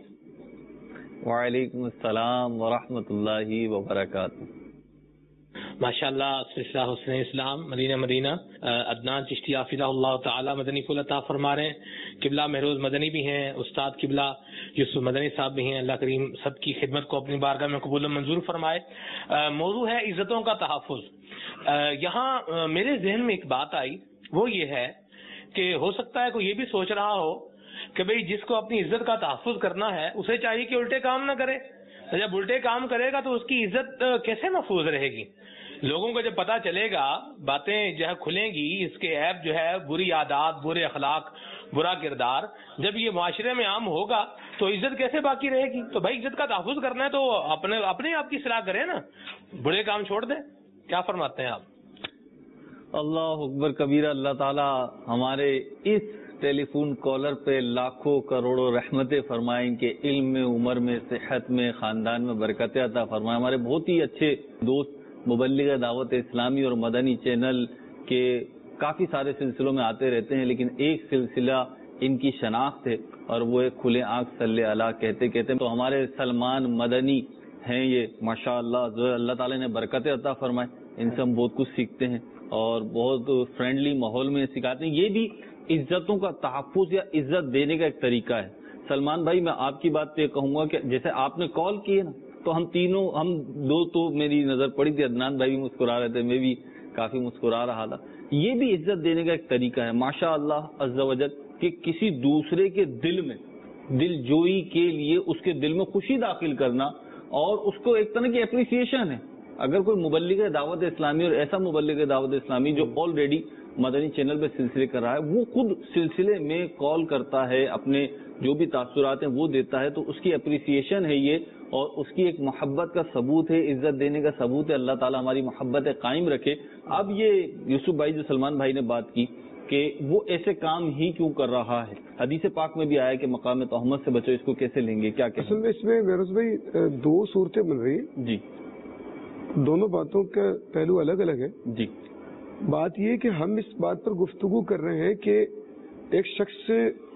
وعلیکم السلام ورحمۃ اللہ وبرکاتہ. ماشاء اللہ سلسلہ حسن اسلام مدینہ مدینہ عدنان چشتی حافظہ اللہ تعالی مدنی پھول عطا فرما رہے ہیں. قبلہ مہروز مدنی بھی ہیں, استاد قبلہ یوسف مدنی صاحب بھی ہیں. اللہ کریم سب کی خدمت کو اپنی بارگاہ میں قبول و منظور فرمائے. موضوع ہے عزتوں کا تحفظ. یہاں میرے ذہن میں ایک بات آئی, وہ یہ ہے کہ ہو سکتا ہے کوئی یہ بھی سوچ رہا ہو کہ بھئی جس کو اپنی عزت کا تحفظ کرنا ہے اسے چاہیے کہ الٹے کام نہ کرے. جب الٹے کام کرے گا تو اس کی عزت کیسے محفوظ رہے گی؟ لوگوں کو جب پتا چلے گا, باتیں جو ہے کھلیں گی, اس کے عیب جو ہے بری عادات, برے اخلاق, برا کردار جب یہ معاشرے میں عام ہوگا تو عزت کیسے باقی رہے گی؟ تو بھائی عزت کا تحفظ کرنا ہے تو اپنے اپنے آپ کی اصلاح کریں نا, برے کام چھوڑ دیں. کیا فرماتے ہیں آپ؟ اللہ اکبر کبیرہ. اللہ تعالی ہمارے اس ٹیلی فون کالر پہ لاکھوں کروڑوں رحمتیں فرمائیں کہ علم میں, عمر میں, صحت میں, خاندان میں برکت عطا فرمائیں. ہمارے بہت ہی اچھے دوست مبلغ دعوت اسلامی اور مدنی چینل کے کافی سارے سلسلوں میں آتے رہتے ہیں, لیکن ایک سلسلہ ان کی شناخت ہے اور وہ ایک کھلے آنکھ صلی اللہ کہتے کہتے تو ہمارے سلمان مدنی ہیں یہ ماشاء اللہ. اللہ تعالیٰ نے برکت عطا فرمائے. ان سے ہم بہت کچھ سیکھتے ہیں اور بہت فرینڈلی ماحول میں سکھاتے ہیں. یہ بھی عزتوں کا تحفظ یا عزت دینے کا ایک طریقہ ہے. سلمان بھائی میں آپ کی بات پہ کہوں گا کہ جیسے آپ نے کال کی ہے نا, تو ہم تینوں ہم دو تو میری نظر پڑی تھی, عدنان بھائی بھی مسکرا رہے تھے, میں بھی کافی مسکرا رہا تھا. یہ بھی عزت دینے کا ایک طریقہ ہے ماشاء اللہ عز و جل, کہ کسی دوسرے کے دل میں دل جوئی کے لیے اس کے دل میں خوشی داخل کرنا اور اس کو ایک طرح کی اپریسیشن ہے. اگر کوئی مبلغ دعوت اسلامی اور ایسا مبلغ دعوت اسلامی جو آلریڈی مدنی چینل پہ سلسلے کر رہا ہے, وہ خود سلسلے میں کال کرتا ہے, اپنے جو بھی تاثرات ہیں وہ دیتا ہے, تو اس کی اپریسیشن ہے یہ, اور اس کی ایک محبت کا ثبوت ہے, عزت دینے کا ثبوت ہے. اللہ تعالیٰ ہماری محبت قائم رکھے. اب یہ یوسف بھائی جو سلمان بھائی نے بات کی کہ وہ ایسے کام ہی کیوں کر رہا ہے, حدیث پاک میں بھی آیا کہ مقام تہمت سے بچو, اس کو کیسے لیں گے, کیا کہیں؟ اصل میں اس میں میروز بھائی دو صورتیں بن رہی ہیں جی, دونوں باتوں کا پہلو الگ الگ ہے. جی, بات یہ کہ ہم اس بات پر گفتگو کر رہے ہیں کہ ایک شخص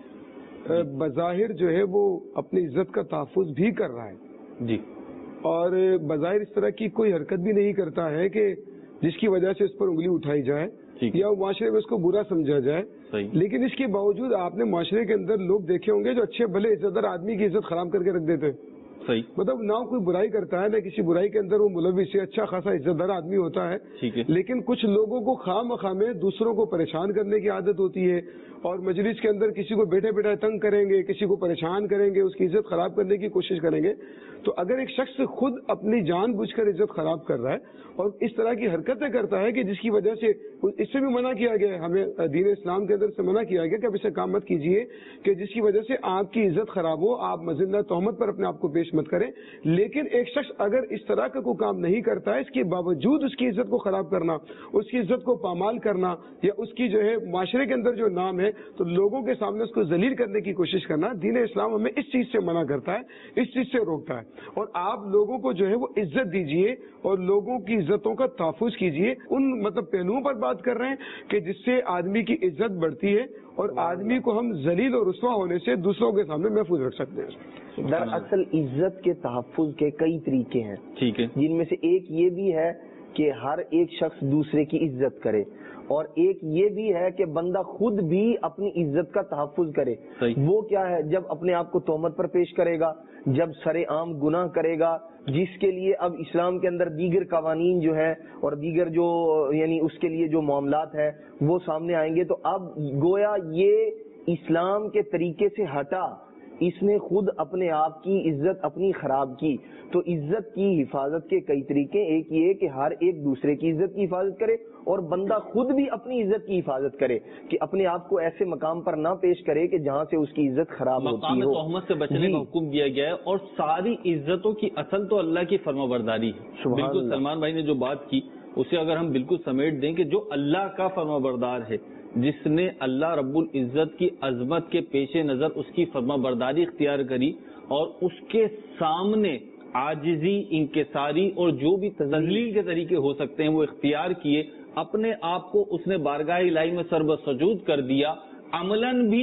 بظاہر جو ہے وہ اپنی عزت کا تحفظ بھی کر رہا ہے جی, اور بظاہر اس طرح کی کوئی حرکت بھی نہیں کرتا ہے کہ جس کی وجہ سے اس پر انگلی اٹھائی جائے یا معاشرے میں اس کو برا سمجھا جائے. لیکن اس کے باوجود آپ نے معاشرے کے اندر لوگ دیکھے ہوں گے جو اچھے بھلے عزت دار آدمی کی عزت خراب کر کے رکھ دیتے ہیں. صحیح, مطلب نہ کوئی برائی کرتا ہے نہ کسی برائی کے اندر وہ ملوث ہے, اچھا خاصا عزت دار آدمی ہوتا ہے, لیکن کچھ لوگوں کو خواہ مخواہ میں دوسروں کو پریشان کرنے کی عادت ہوتی ہے اور مجلس کے اندر کسی کو بیٹھے بیٹھے تنگ کریں گے, کسی کو پریشان کریں گے, اس کی عزت خراب کرنے کی کوشش کریں گے. تو اگر ایک شخص خود اپنی جان بوجھ کر عزت خراب کر رہا ہے اور اس طرح کی حرکتیں کرتا ہے کہ جس کی وجہ سے اس سے بھی منع کیا گیا ہے, ہمیں دین اسلام کے اندر سے منع کیا گیا کہ اب اسے کام مت کیجیے کہ جس کی وجہ سے آپ کی عزت خراب ہو, آپ مذلہ تہمت پر اپنے آپ کو پیش مت کریں. لیکن ایک شخص اگر اس طرح کا کوئی کام نہیں کرتا ہے, اس کے باوجود اس کی عزت کو خراب کرنا, اس کی عزت کو پامال کرنا یا اس کی جو ہے معاشرے کے اندر جو نام ہے تو لوگوں کے سامنے اس کو ذلیل کرنے کی کوشش کرنا, دین اسلام ہمیں اس چیز سے منع کرتا ہے, اس چیز سے روکتا ہے. اور آپ لوگوں کو جو ہے وہ عزت دیجئے اور لوگوں کی عزتوں کا تحفظ کیجئے. ان مطلب پہلوؤں پر بات کر رہے ہیں کہ جس سے آدمی کی عزت بڑھتی ہے اور آدمی کو ہم ذلیل اور رسوا ہونے سے دوسروں کے سامنے محفوظ رکھ سکتے ہیں. دراصل عزت کے تحفظ کے کئی طریقے ہیں, ٹھیک ہے, جن میں سے ایک یہ بھی ہے کہ ہر ایک شخص دوسرے کی عزت کرے, اور ایک یہ بھی ہے کہ بندہ خود بھی اپنی عزت کا تحفظ کرے. وہ کیا ہے؟ جب اپنے آپ کو تہمت پر پیش کرے گا, جب سر عام گناہ کرے گا جس کے لیے اب اسلام کے اندر دیگر قوانین جو ہے اور دیگر جو یعنی اس کے لیے جو معاملات ہے وہ سامنے آئیں گے, تو اب گویا یہ اسلام کے طریقے سے ہٹا, اس نے خود اپنے آپ کی عزت اپنی خراب کی. تو عزت کی حفاظت کے کئی طریقے, ایک یہ کہ ہر ایک دوسرے کی عزت کی حفاظت کرے اور بندہ خود بھی اپنی عزت کی حفاظت کرے کہ اپنے آپ کو ایسے مقام پر نہ پیش کرے کہ جہاں سے اس کی عزت خراب ہوتی ہو. مقام تہمت سے بچنے کا حکم دیا گیا ہے, اور ساری عزتوں کی اصل تو اللہ کی فرما برداری ہے. بالکل سلمان بھائی نے جو بات کی اسے اگر ہم بالکل سمیٹ دیں کہ جو اللہ کا فرما بردار ہے, جس نے اللہ رب العزت کی عظمت کے پیش نظر اس کی فرما برداری اختیار کری اور اس کے سامنے عاجزی, انکساری اور جو بھی تذلیل کے طریقے ہو سکتے ہیں وہ اختیار کیے, اپنے آپ کو اس نے بارگاہ الہی میں سرب سجود کر دیا, عملاً بھی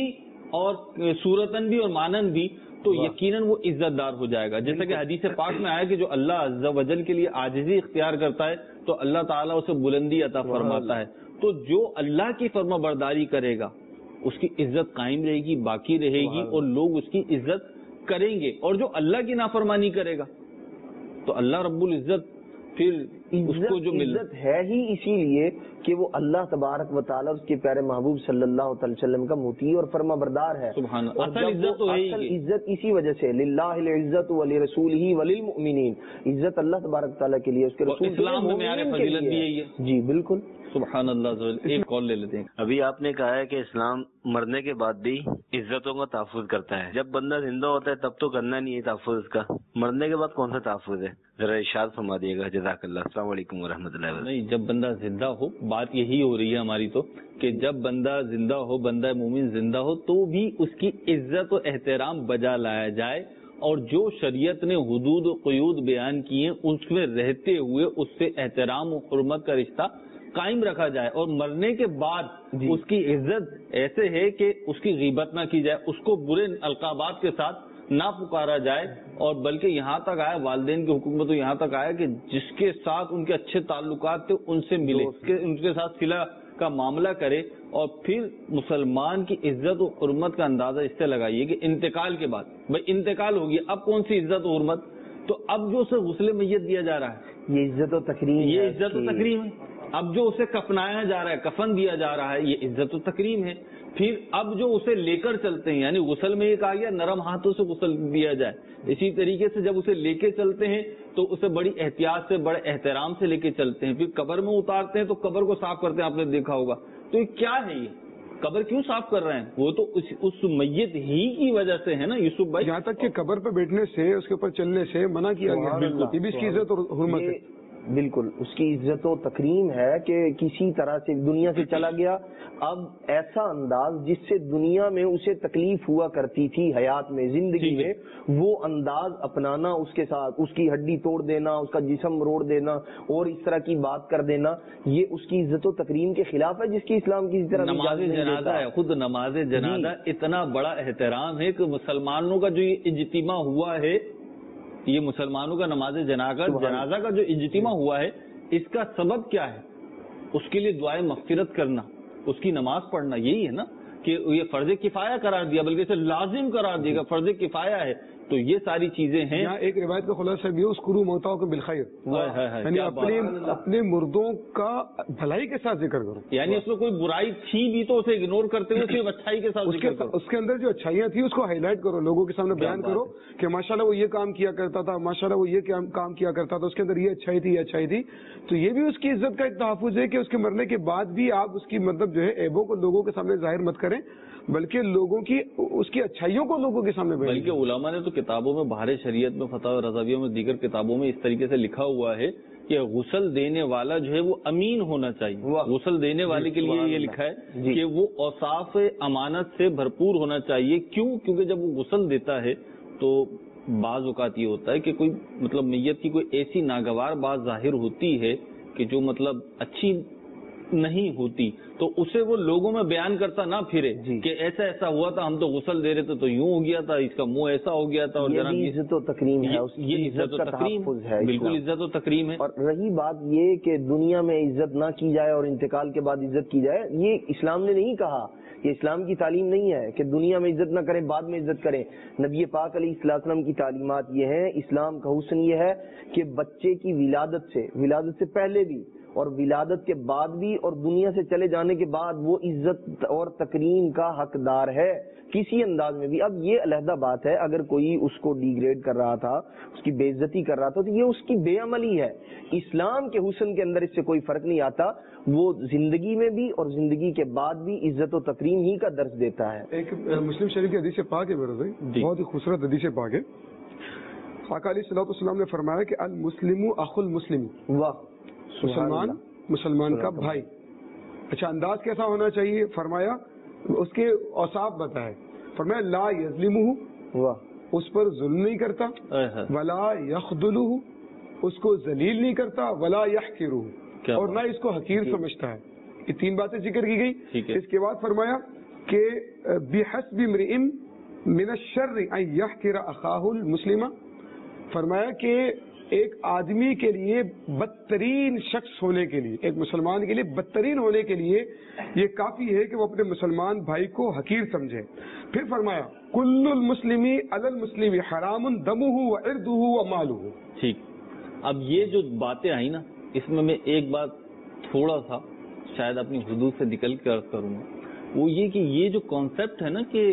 اور صورتن بھی اور مانن بھی تو یقیناً وہ عزت دار ہو جائے گا. جیسا کہ حدیث پاک میں آیا کہ جو اللہ عز و جل کے لیے عاجزی اختیار کرتا ہے تو اللہ تعالیٰ اسے بلندی عطا فرماتا ہے. تو جو اللہ کی فرما برداری کرے گا اس کی عزت قائم رہے گی, باقی رہے گی, اور لوگ اس کی عزت کریں گے. اور جو اللہ کی نافرمانی کرے گا تو اللہ رب العزت پھر اس کو جو عزت ہے ہی اسی لیے کہ وہ اللہ تبارک و تعالیٰ اس کے پیارے محبوب صلی اللہ تعالی وسلم کا مطیع اور فرما بردار ہے. سبحان اللہ. اور اصل عزت تو ہے ہی, عزت اسی وجہ سے للہ العزت ولرسولہ وللمؤمنین, عزت اللہ تبارک تعالیٰ کے لیے, اس کے رسول اسلام میں معیار فضیلت بھی یہی ہے. جی بالکل. سبحان اللہ. ایک کال لے لیتے ہیں. ابھی آپ نے کہا ہے کہ اسلام مرنے کے بعد بھی عزتوں کا تحفظ کرتا ہے. جب بندہ زندہ ہوتا ہے تب تو کرنا نہیں ہے تحفظ اس کا, مرنے کے بعد کون سا تحفظ ہے؟ ذرا ارشاد فرما دیے گا. جزاک اللہ. السلام علیکم ورحمۃ اللہ وبرکاتہ. نہیں, جب بندہ زندہ ہو, بات یہی ہو رہی ہے ہماری تو کہ جب بندہ زندہ ہو, بندہ مومن زندہ ہو تو بھی اس کی عزت و احترام بجا لایا جائے, اور جو شریعت نے حدود و قیود بیان کی ہیں اس میں رہتے ہوئے اس سے احترام و حرمت کا رشتہ قائم رکھا جائے. اور مرنے کے بعد جی. اس کی عزت ایسے ہے کہ اس کی غیبت نہ کی جائے, اس کو برے القابات کے ساتھ نہ پکارا جائے, اور بلکہ یہاں تک آیا, والدین کے حکم میں تو یہاں تک آیا کہ جس کے ساتھ ان کے اچھے تعلقات تھے ان سے ملے, ان کے ساتھ صلہ کا معاملہ کرے. اور پھر مسلمان کی عزت و حرمت کا اندازہ اس سے لگائیے کہ انتقال کے بعد, بھائی انتقال ہو گیا, اب کون سی عزت و حرمت؟ تو اب جو اسے غسل میت دیا جا رہا ہے یہ عزت و تکریم, یہ عزت و تکریم ہے. اب جو اسے کفنایا جا رہا ہے, کفن دیا جا رہا ہے, یہ عزت و تکریم ہے. پھر اب جو اسے لے کر چلتے ہیں, یعنی غسل میں یہ کہا گیا نرم ہاتھوں سے غسل دیا جائے, اسی طریقے سے جب اسے لے کے چلتے ہیں تو اسے بڑی احتیاط سے, بڑے احترام سے لے کے چلتے ہیں. پھر قبر میں اتارتے ہیں تو قبر کو صاف کرتے ہیں, آپ نے دیکھا ہوگا. تو یہ کیا ہے, یہ قبر کیوں صاف کر رہے ہیں؟ وہ تو اس, اس میت ہی کی وجہ سے ہے نا یوسف بھائی. یہاں تک کہ قبر پہ بیٹھنے سے, اس کے اوپر چلنے سے منع کیا گیا. بالکل, یہ بھی اس کی عزت اور حرمت ہے. بالکل اس کی عزت و تکریم ہے کہ کسی طرح سے دنیا سے چلا گیا, اب ایسا انداز جس سے دنیا میں اسے تکلیف ہوا کرتی تھی حیات میں, زندگی میں, وہ انداز اپنانا, اس کے ساتھ اس کی ہڈی توڑ دینا, اس کا جسم روڑ دینا اور اس طرح کی بات کر دینا, یہ اس کی عزت و تکریم کے خلاف ہے, جس کی اسلام کسی طرح نماز جنازہ ہے. خود نماز جنازہ اتنا بڑا احترام ہے کہ مسلمانوں کا جو یہ اجتماع ہوا ہے, یہ مسلمانوں کا نماز جنازہ جنازہ کا جو اجتماع ہوا ہے, اس کا سبب کیا ہے؟ اس کے لیے دعائیں مغفرت کرنا, اس کی نماز پڑھنا. یہی ہے نا کہ یہ فرض کفایہ قرار دیا, بلکہ اسے لازم قرار دیا گا, فرض کفایہ ہے. تو یہ ساری چیزیں ہیں. یہاں ایک روایت کا خلاصہ بھی ہے, اس کرو موتاؤ کو بالخیر, یعنی اپنے اپنے مردوں کا بھلائی کے ساتھ ذکر کرو. یعنی اس میں کوئی برائی تھی بھی تو اسے اگنور کرتے ہوئے صرف اچھائی کے ساتھ ذکر کرو. اس کے اندر جو اچھائیاں تھیں اس کو ہائی لائٹ کرو, لوگوں کے سامنے بیان کرو کہ ماشاءاللہ وہ یہ کام کیا کرتا تھا, ماشاءاللہ وہ یہ کام کیا کرتا تھا, اس کے اندر یہ اچھائی تھی, یہ اچھائی تھی. تو یہ بھی اس کی عزت کا ایک تحفظ ہے کہ اس کے مرنے کے بعد بھی آپ اس کی مطلب جو ہے عیبوں کو لوگوں کے سامنے ظاہر مت کریں, بلکہ لوگوں کی اس کی اچھائیوں کو لوگوں کے سامنے. بلکہ علماء نے تو کتابوں میں, بہار شریعت میں, فتاوی رضویہ میں, دیگر کتابوں میں اس طریقے سے لکھا ہوا ہے کہ غسل دینے والا جو ہے وہ امین ہونا چاہیے. غسل دینے والے کے لیے یہ لکھا ہے کہ وہ اوصاف امانت سے بھرپور ہونا چاہیے. کیوں؟ کیونکہ جب وہ غسل دیتا ہے تو بعض اوقات یہ ہوتا ہے کہ کوئی مطلب میت کی کوئی ایسی ناگوار بات ظاہر ہوتی ہے کہ جو مطلب اچھی نہیں ہوتی, تو اسے وہ لوگوں میں بیان کرتا نہ پھرے کہ ایسا ایسا ہوا تھا, ہم تو غسل دے رہے تھے تو یوں ہو گیا تھا, اس کا منہ ایسا ہو گیا تھا. اور یہ عزت و تکریم ہے, یہ عزت و تکریم ہے, بالکل عزت و تکریم ہے. اور رہی بات یہ کہ دنیا میں عزت نہ کی جائے اور انتقال کے بعد عزت کی جائے, یہ اسلام نے نہیں کہا, یہ اسلام کی تعلیم نہیں ہے کہ دنیا میں عزت نہ کریں بعد میں عزت کریں. نبی پاک علیہ الصلوۃ والسلام کی تعلیمات یہ ہیں, اسلام کا حسن یہ ہے کہ بچے کی ولادت سے, ولادت سے پہلے بھی اور ولادت کے بعد بھی اور دنیا سے چلے جانے کے بعد وہ عزت اور تکریم کا حقدار ہے کسی انداز میں بھی. اب یہ علیحدہ بات ہے, اگر کوئی اس کو ڈیگریڈ کر رہا تھا, اس کی بے عزتی کر رہا تھا, تو یہ اس کی بے عملی ہے. اسلام کے حسن کے اندر اس سے کوئی فرق نہیں آتا, وہ زندگی میں بھی اور زندگی کے بعد بھی عزت و تکریم ہی کا درس دیتا ہے. ایک مسلم شریف کی حدیث پاک ہے میرے بھائی, بہت ہی خوبصورت حدیث پاک ہے. آقا علیہ الصلوۃ والسلام نے فرمایا کہ المسلم اخو المسلم, واہ, مسلمان مسلمان کا بھائی. اچھا, انداز کیسا ہونا چاہیے؟ فرمایا اس کے اوصاف بتائے. فرمایا لا یظلمہ, اس پر ظلم نہیں کرتا, ولا یخذلہ, اس کو ذلیل نہیں کرتا, ولا یحقرہ, اور نہ اس کو حقیر سمجھتا ہے. یہ تین باتیں ذکر کی گئی. اس کے بعد فرمایا کہ بحسب امرئ من الشر ان يحقر اخاه المسلم، فرمایا کہ ایک آدمی کے لیے بدترین شخص ہونے کے لیے، ایک مسلمان کے لیے بدترین ہونے کے لیے یہ کافی ہے کہ وہ اپنے مسلمان بھائی کو حقیر سمجھے. پھر فرمایا کل المسلم علی المسلم حرام دمہ وعرضہ ومالہ. ٹھیک، اب یہ جو باتیں آئی نا، اس میں میں ایک بات تھوڑا سا شاید اپنی حدود سے نکل کے عرض کروں گا، وہ یہ کہ یہ جو کانسیپٹ ہے نا کہ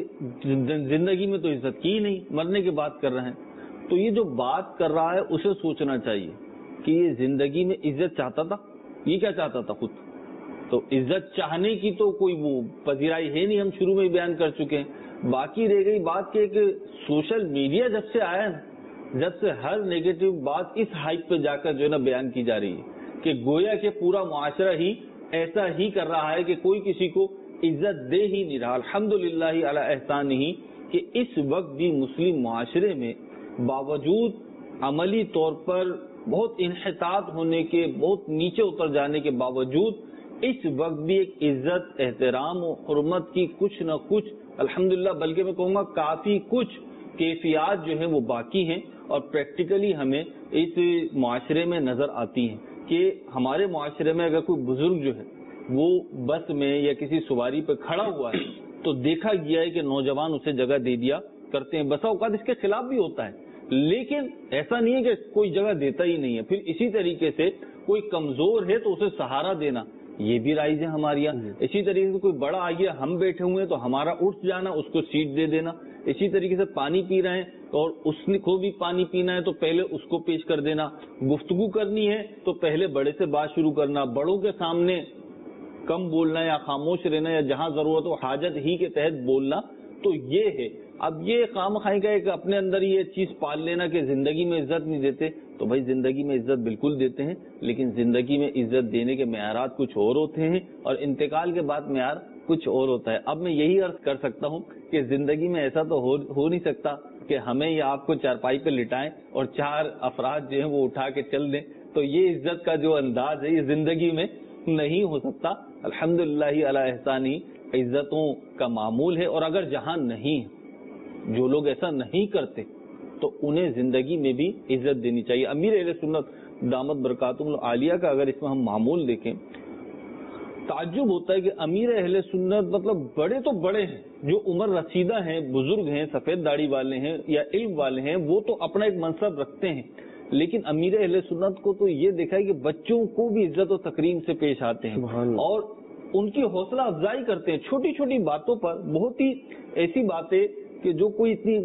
زندگی میں تو عزت کی ہی نہیں، مرنے کی بات کر رہے ہیں، تو یہ جو بات کر رہا ہے اسے سوچنا چاہیے کہ یہ زندگی میں عزت چاہتا تھا، یہ کیا چاہتا تھا خود؟ تو عزت چاہنے کی تو کوئی وہ پذیرائی ہے نہیں، ہم شروع میں ہی بیان کر چکے ہیں. باقی رہ گئی بات کہ سوشل میڈیا جب سے آیا ہے، جب سے ہر نیگیٹو بات اس ہائپ پہ جا کر جو ہے نا بیان کی جا رہی ہے کہ گویا کہ پورا معاشرہ ہی ایسا ہی کر رہا ہے کہ کوئی کسی کو عزت دے ہی نہیں رہا. الحمدللہ علی احسان ہی کہ اس وقت بھی مسلم معاشرے میں باوجود عملی طور پر بہت انحطاط ہونے کے، بہت نیچے اتر جانے کے باوجود اس وقت بھی ایک عزت، احترام و حرمت کی کچھ نہ کچھ الحمدللہ، بلکہ میں کہوں گا کافی کچھ کیفیات جو ہیں وہ باقی ہیں اور پریکٹیکلی ہمیں اس معاشرے میں نظر آتی ہیں کہ ہمارے معاشرے میں اگر کوئی بزرگ جو ہے وہ بس میں یا کسی سواری پہ کھڑا ہوا ہے تو دیکھا گیا ہے کہ نوجوان اسے جگہ دے دیا کرتے ہیں. بسا اوقات اس کے خلاف بھی ہوتا ہے، لیکن ایسا نہیں ہے کہ کوئی جگہ دیتا ہی نہیں ہے. پھر اسی طریقے سے کوئی کمزور ہے تو اسے سہارا دینا، یہ بھی رائج ہے ہمارے یہاں. اسی طریقے سے کوئی بڑا آ گیا، ہم بیٹھے ہوئے ہیں تو ہمارا اٹھ جانا، اس کو سیٹ دے دینا. اسی طریقے سے پانی پی رہے ہیں اور اس کو بھی پانی پینا ہے تو پہلے اس کو پیش کر دینا. گفتگو کرنی ہے تو پہلے بڑے سے بات شروع کرنا، بڑوں کے سامنے کم بولنا یا خاموش رہنا یا جہاں ضرورت ہو حاجت ہی کے تحت بولنا. تو یہ ہے. اب یہ خام خائی کا ایک اپنے اندر یہ چیز پال لینا کہ زندگی میں عزت نہیں دیتے، تو بھائی زندگی میں عزت بالکل دیتے ہیں، لیکن زندگی میں عزت دینے کے معیارات کچھ اور ہوتے ہیں اور انتقال کے بعد معیار کچھ اور ہوتا ہے. اب میں یہی عرض کر سکتا ہوں کہ زندگی میں ایسا تو ہو, ہو نہیں سکتا کہ ہمیں یا آپ کو چارپائی پہ لٹائیں اور چار افراد جو ہیں وہ اٹھا کے چل دیں. تو یہ عزت کا جو انداز ہے یہ زندگی میں نہیں ہو سکتا. الحمدللہ علی احسانی عزتوں کا معمول ہے، اور اگر جہاں نہیں، جو لوگ ایسا نہیں کرتے تو انہیں زندگی میں بھی عزت دینی چاہیے. امیر اہل سنت دامت برکاتہم العالیہ کا اگر اس میں ہم معمول دیکھیں، تعجب ہوتا ہے کہ امیر اہل سنت مطلب بڑے تو بڑے ہیں، جو عمر رسیدہ ہیں، بزرگ ہیں، سفید داڑھی والے ہیں یا علم والے ہیں، وہ تو اپنا ایک منصب رکھتے ہیں، لیکن امیر اہل سنت کو تو یہ دیکھا ہے کہ بچوں کو بھی عزت و تکریم سے پیش آتے ہیں اور ان کی حوصلہ افزائی کرتے ہیں چھوٹی چھوٹی باتوں پر. بہت ہی ایسی باتیں کہ جو کوئی اتنی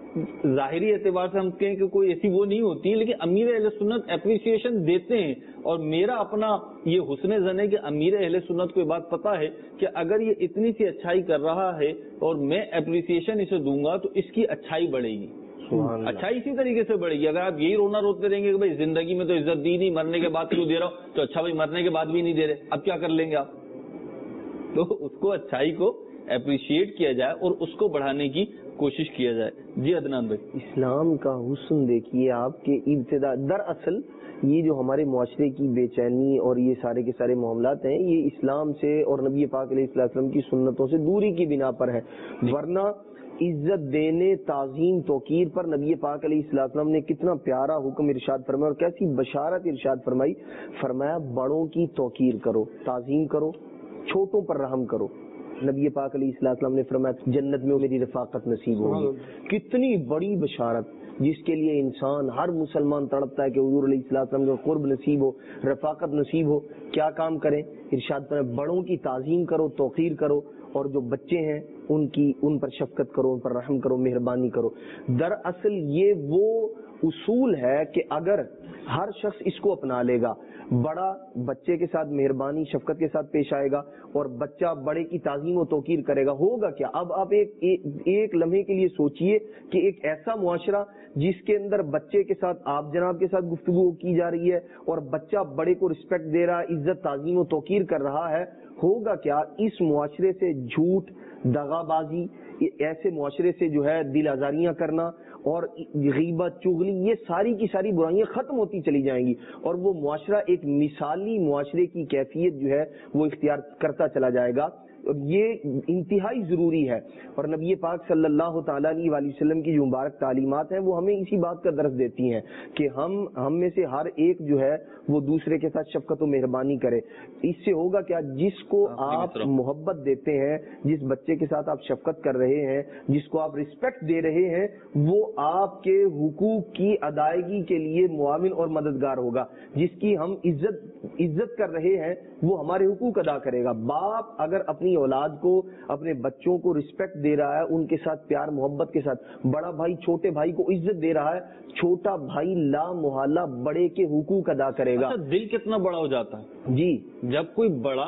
ظاہری اعتبار سے ہم کہیں کہ کوئی ایسی وہ نہیں ہوتی، لیکن امیر اہل سنت اپریسیشن دیتے ہیں. اور میرا اپنا یہ حسن زن ہے کہ امیر اہل سنت کو یہ بات پتا ہے کہ اگر یہ اتنی سی اچھائی کر رہا ہے اور میں اپریسیشن اسے دوں گا تو اس کی اچھائی بڑھے گی. اچھائی اسی طریقے سے بڑھے گی. اگر آپ یہی رونا روتے رہیں گے کہ بھائی زندگی میں تو عزت دی نہیں، مرنے کے بعد کیوں دے رہا ہوں، تو اچھا بھائی مرنے کے بعد بھی نہیں دے رہے، اب کیا کر لیں گے آپ؟ تو اس کو اچھائی کو اپریشیٹ کیا جائے اور اس کو بڑھانے کی کوشش کیا جائے. جی عدنان بھائی، اسلام کا حسن دیکھیے آپ کے ابتدا. دراصل یہ جو ہمارے معاشرے کی بے چینی اور یہ سارے کے سارے معاملات ہیں، یہ اسلام سے اور نبی پاک علیہ السلام کی سنتوں سے دوری کی بنا پر ہے. ورنہ عزت دینے، تعظیم، توقیر پر نبی پاک علیہ السلام نے کتنا پیارا حکم ارشاد فرمایا اور کیسی بشارت ارشاد فرمائی. فرمایا بڑوں کی توقیر کرو، تعظیم کرو، چھوٹوں پر رحم کرو. نبی پاک علیہ السلام نے فرمایا جنت میں میری رفاقت نصیب ہوگی. کتنی بڑی بشارت جس کے لیے انسان، ہر مسلمان تڑپتا ہے کہ حضور علیہ السلام کا قرب نصیب ہو، رفاقت نصیب ہو. کیا کام کریں؟ ارشاد فرمایا بڑوں کی تعظیم کرو، توقیر کرو، اور جو بچے ہیں ان کی ان پر شفقت کرو، ان پر رحم کرو، مہربانی کرو. دراصل یہ وہ اصول ہے کہ اگر ہر شخص اس کو اپنا لے گا، بڑا بچے کے ساتھ مہربانی شفقت کے ساتھ پیش آئے گا اور بچہ بڑے کی تعظیم و توقیر کرے گا، ہوگا کیا؟ اب آپ ایک ایک لمحے کے لیے سوچئے کہ ایک ایسا معاشرہ جس کے اندر بچے کے ساتھ آپ جناب کے ساتھ گفتگو کی جا رہی ہے اور بچہ بڑے کو رسپیکٹ دے رہا ہے، عزت تعظیم و توقیر کر رہا ہے، ہوگا کیا؟ اس معاشرے سے جھوٹ، دغا بازی، ایسے معاشرے سے جو ہے دل آزاریاں کرنا اور غیبت، چغلی، یہ ساری کی ساری برائیاں ختم ہوتی چلی جائیں گی اور وہ معاشرہ ایک مثالی معاشرے کی کیفیت جو ہے وہ اختیار کرتا چلا جائے گا. یہ انتہائی ضروری ہے. اور نبی پاک صلی اللہ تعالیٰ علیہ وآلہ وسلم کی جو مبارک تعلیمات ہیں وہ ہمیں اسی بات کا درس دیتی ہیں کہ ہم ہم میں سے ہر ایک جو ہے وہ دوسرے کے ساتھ شفقت و مہربانی کرے. اس سے ہوگا کیا, جس کو آپ محبت دیتے ہیں, جس بچے کے ساتھ آپ شفقت کر رہے ہیں, جس کو آپ رسپیکٹ دے رہے ہیں, وہ آپ کے حقوق کی ادائیگی کے لیے معاون اور مددگار ہوگا. جس کی ہم عزت عزت کر رہے ہیں وہ ہمارے حقوق ادا کرے گا. باپ اگر اپنی اولاد کو, اپنے بچوں کو رسپیکٹ دے رہا ہے, ان کے ساتھ پیار محبت کے ساتھ, بڑا بھائی چھوٹے بھائی کو عزت دے رہا ہے, چھوٹا بھائی لا محالہ بڑے کے حقوق ادا کرے گا. اچھا, دل کتنا بڑا ہو جاتا ہے جی جب کوئی بڑا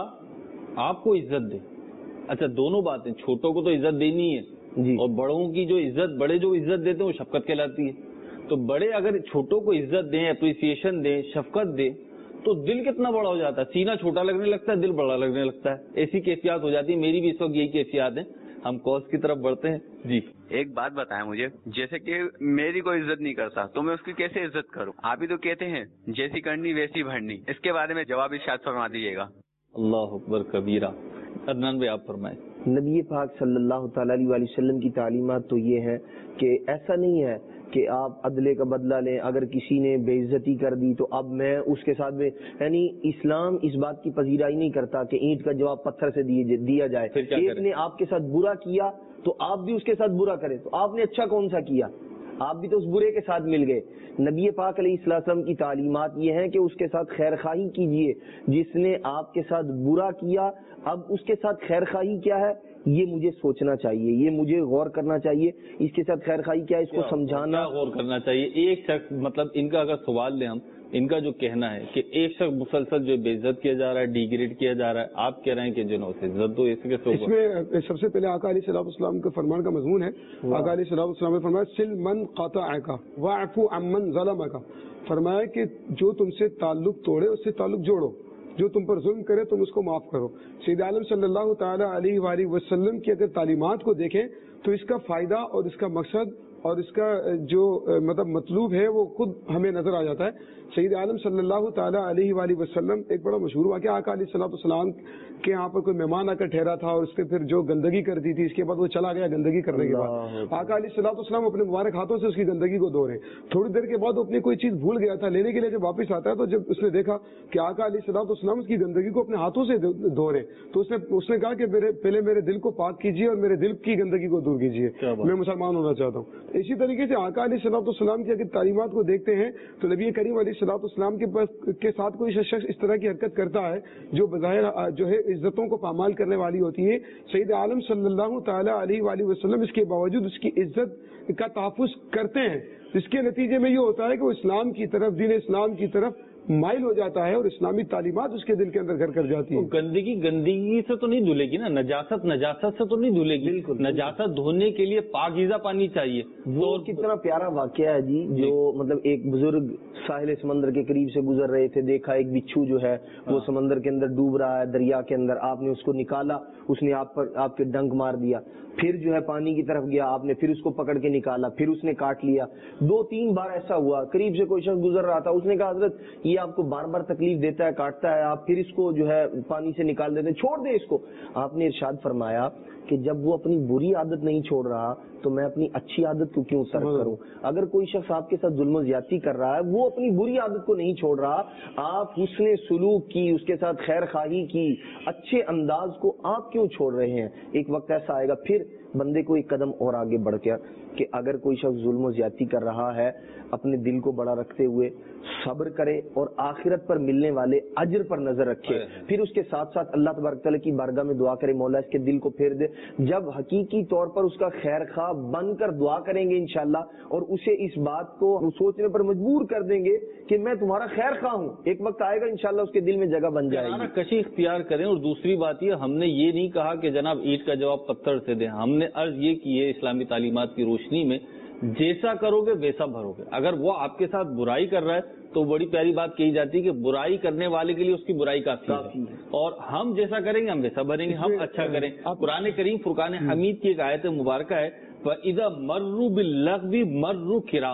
آپ کو عزت دے. اچھا, دونوں باتیں, چھوٹوں کو تو عزت دینی ہے جی, اور بڑوں کی جو عزت, بڑے جو عزت دیتے ہیں وہ شفقت کہلاتی ہے. تو بڑے اگر چھوٹوں کو عزت دیں, اپریسیشن دیں, شفقت دیں, تو دل کتنا بڑا ہو جاتا ہے, سینہ چھوٹا لگنے لگتا ہے, دل بڑا لگنے لگتا ہے. ایسی کیفیات ہو جاتی ہے. میری بھی اس وقت یہی کیفیات ہیں. ہم کورس کی طرف بڑھتے ہیں. جی, ایک بات بتائیں مجھے, جیسے کہ میری کوئی عزت نہیں کرتا تو میں اس کی کیسے عزت کروں؟ آپ ہی تو کہتے ہیں جیسی کرنی ویسی بھرنی. اس کے بارے میں جواب ارشاد فرما دیجیے گا. اللہ اکبر کبیرہ. عدنان بھائی آپ فرمائیں. نبی پاک صلی اللہ تعالیٰ علیہ وآلہ وسلم کی تعلیمات تو یہ ہے کہ ایسا نہیں ہے کہ آپ عدلے کا بدلہ لیں. اگر کسی نے بے عزتی کر دی تو اب میں اس کے ساتھ میں, یعنی اسلام اس بات کی پذیرائی نہیں کرتا کہ اینٹ کا جواب پتھر سے دیا جائے. ایک نے آپ کے ساتھ برا کیا تو آپ بھی اس کے ساتھ برا کریں. تو آپ نے اچھا کون سا کیا, آپ بھی تو اس برے کے ساتھ مل گئے. نبی پاک علیہ السلام کی تعلیمات یہ ہیں کہ اس کے ساتھ خیر خواہی کیجیے. جس نے آپ کے ساتھ برا کیا, اب اس کے ساتھ خیر خواہی کیا ہے یہ مجھے سوچنا چاہیے, یہ مجھے غور کرنا چاہیے. اس کے ساتھ خیر خواہی کیا ہے, اس کو سمجھانا, غور کرنا چاہیے. ایک شخص, مطلب ان کا اگر سوال لیں ہم, ان کا جو کہنا ہے کہ ایک شخص مسلسل جو بے عزت کیا جا رہا ہے, ڈیگریڈ کیا جا رہا ہے, آپ کہہ رہے ہیں کہ جنہوں سے عزت دو, اس کے اس میں سب سے پہلے آقا علیہ الصلوۃ والسلام کے فرمان کا مضمون ہے. آقا علیہ الصلوۃ والسلام نے فرمایا سل من قاطعک واعف عمن ظلمک, فرمایا کہ جو تم سے تعلق توڑے اس سے تعلق جوڑو, جو تم پر ظلم کرے تم اس کو معاف کرو. سید عالم صلی اللہ تعالی علیہ وآلہ وسلم کی اگر تعلیمات کو دیکھیں تو اس کا فائدہ اور اس کا مقصد اور اس کا جو مطلب مطلوب ہے وہ خود ہمیں نظر آ جاتا ہے. سید عالم صلی اللہ تعالی علیہ وآلہ وسلم, ایک بڑا مشہور واقعہ, آقا علیہ الصلوۃ والسلام کے یہاں پر کوئی مہمان آ کر ٹھہرا تھا اور اس کے پھر جو گندگی کر دی تھی, اس کے بعد وہ چلا گیا گندگی کرنے کے بعد. آقا علیہ الصلوۃ والسلام اپنے مبارک ہاتھوں سے اس کی گندگی کو دھو رہے. تھوڑی دیر کے بعد وہ اپنی کوئی چیز بھول گیا تھا, لینے کے لیے جب واپس آتا ہے تو جب اس نے دیکھا کہ آقا علیہ الصلوۃ والسلام اس کی گندگی کو اپنے ہاتھوں سے دھو رہے, تو اس نے اس نے کہا کہ میرے پہلے میرے دل کو پاک کیجیے اور میرے دل کی گندگی کو دور کیجیے, میں مسلمان ہونا چاہتا ہوں. اسی طریقے سے آقا علیہ الصلوۃ والسلام کی اگر تعلیمات کو دیکھتے ہیں تو نبی کریم علیہ الصلوۃ والسلام کے کے ساتھ کوئی شخص اس طرح کی حرکت کرتا ہے جو بظاہر جو ہے عزتوں کو پامال کرنے والی ہوتی ہے, سید عالم صلی اللہ تعالی علیہ وآلہ وسلم اس کے باوجود اس کی عزت کا تحفظ کرتے ہیں. اس کے نتیجے میں یہ ہوتا ہے کہ وہ اسلام کی طرف, دین اسلام کی طرف مائل ہو جاتا ہے اور اسلامی تعلیمات اس کے دل کے اندر گھر کر جاتی ہے. گندگی گندگی سے تو نہیں دھلے گی نا, نجاست نجاست سے تو نہیں دھلے گی. نجاست دھونے کے لیے پاکیزہ پانی چاہیے. وہ کتنا پیارا واقعہ ہے جی, جو مطلب ایک بزرگ ساحل سمندر کے قریب سے گزر رہے تھے, دیکھا ایک بچھو جو ہے وہ سمندر کے اندر ڈوب رہا ہے, دریا کے اندر. آپ نے اس کو نکالا, اس نے آپ پر آپ کے ڈنک مار دیا. پھر جو ہے پانی کی طرف گیا, آپ نے پھر اس کو پکڑ کے نکالا, پھر اس نے کاٹ لیا. دو تین بار ایسا ہوا, قریب سے کوئی شخص گزر رہا تھا, اس نے کہا حضرت یہ آپ کو بار بار تکلیف دیتا ہے, کاٹتا ہے, آپ پھر اس کو جو ہے پانی سے نکال دیتے ہیں, چھوڑ دیں اس کو. آپ نے ارشاد فرمایا کہ جب وہ اپنی بری عادت نہیں چھوڑ رہا تو میں اپنی اچھی عادت کو کیوں ترک کروں. اگر کوئی شخص آپ کے ساتھ ظلم و زیادتی کر رہا ہے, وہ اپنی بری عادت کو نہیں چھوڑ رہا, آپ حسن سلوک کی, اس کے ساتھ خیر خواہی کی, اچھے انداز کو آپ کیوں چھوڑ رہے ہیں. ایک وقت ایسا آئے گا پھر بندے کو ایک قدم اور آگے بڑھ کے کہ اگر کوئی شخص ظلم و زیادتی کر رہا ہے, اپنے دل کو بڑا رکھتے ہوئے صبر کرے اور آخرت پر ملنے والے اجر پر نظر رکھے. پھر اس کے ساتھ ساتھ اللہ تبارک تعالیٰ کی بارگاہ میں دعا کرے, مولا اس کے دل کو پھیر دے. جب حقیقی طور پر اس کا خیر خواہ بن کر دعا کریں گے انشاءاللہ, اور اسے اس بات کو سوچنے پر مجبور کر دیں گے کہ میں تمہارا خیر خواہ ہوں, ایک وقت آئے گا انشاءاللہ اس کے دل میں جگہ بن جائے گی. کشی اختیار کریں. اور دوسری بات یہ, ہم نے یہ نہیں کہا کہ جناب اینٹ کا جواب پتھر سے دیں. ہم نے عرض یہ کی ہے اسلامی تعلیمات کی روشنی میں, جیسا کرو گے ویسا بھرو گے. اگر وہ آپ کے ساتھ برائی کر رہا ہے تو بڑی پیاری بات کہی جاتی ہے کہ برائی کرنے والے کے لیے اس کی برائی کافی ہے, اور ہم جیسا کریں گے ہم ویسا بھریں گے, ہم اچھا کریں. قرآن کریم فرقان حمید کی ایک آیت مبارکہ ہے, وَإِذَا مَرُّوا بِاللَّغْوِ مَرُّوا كِرَامًا,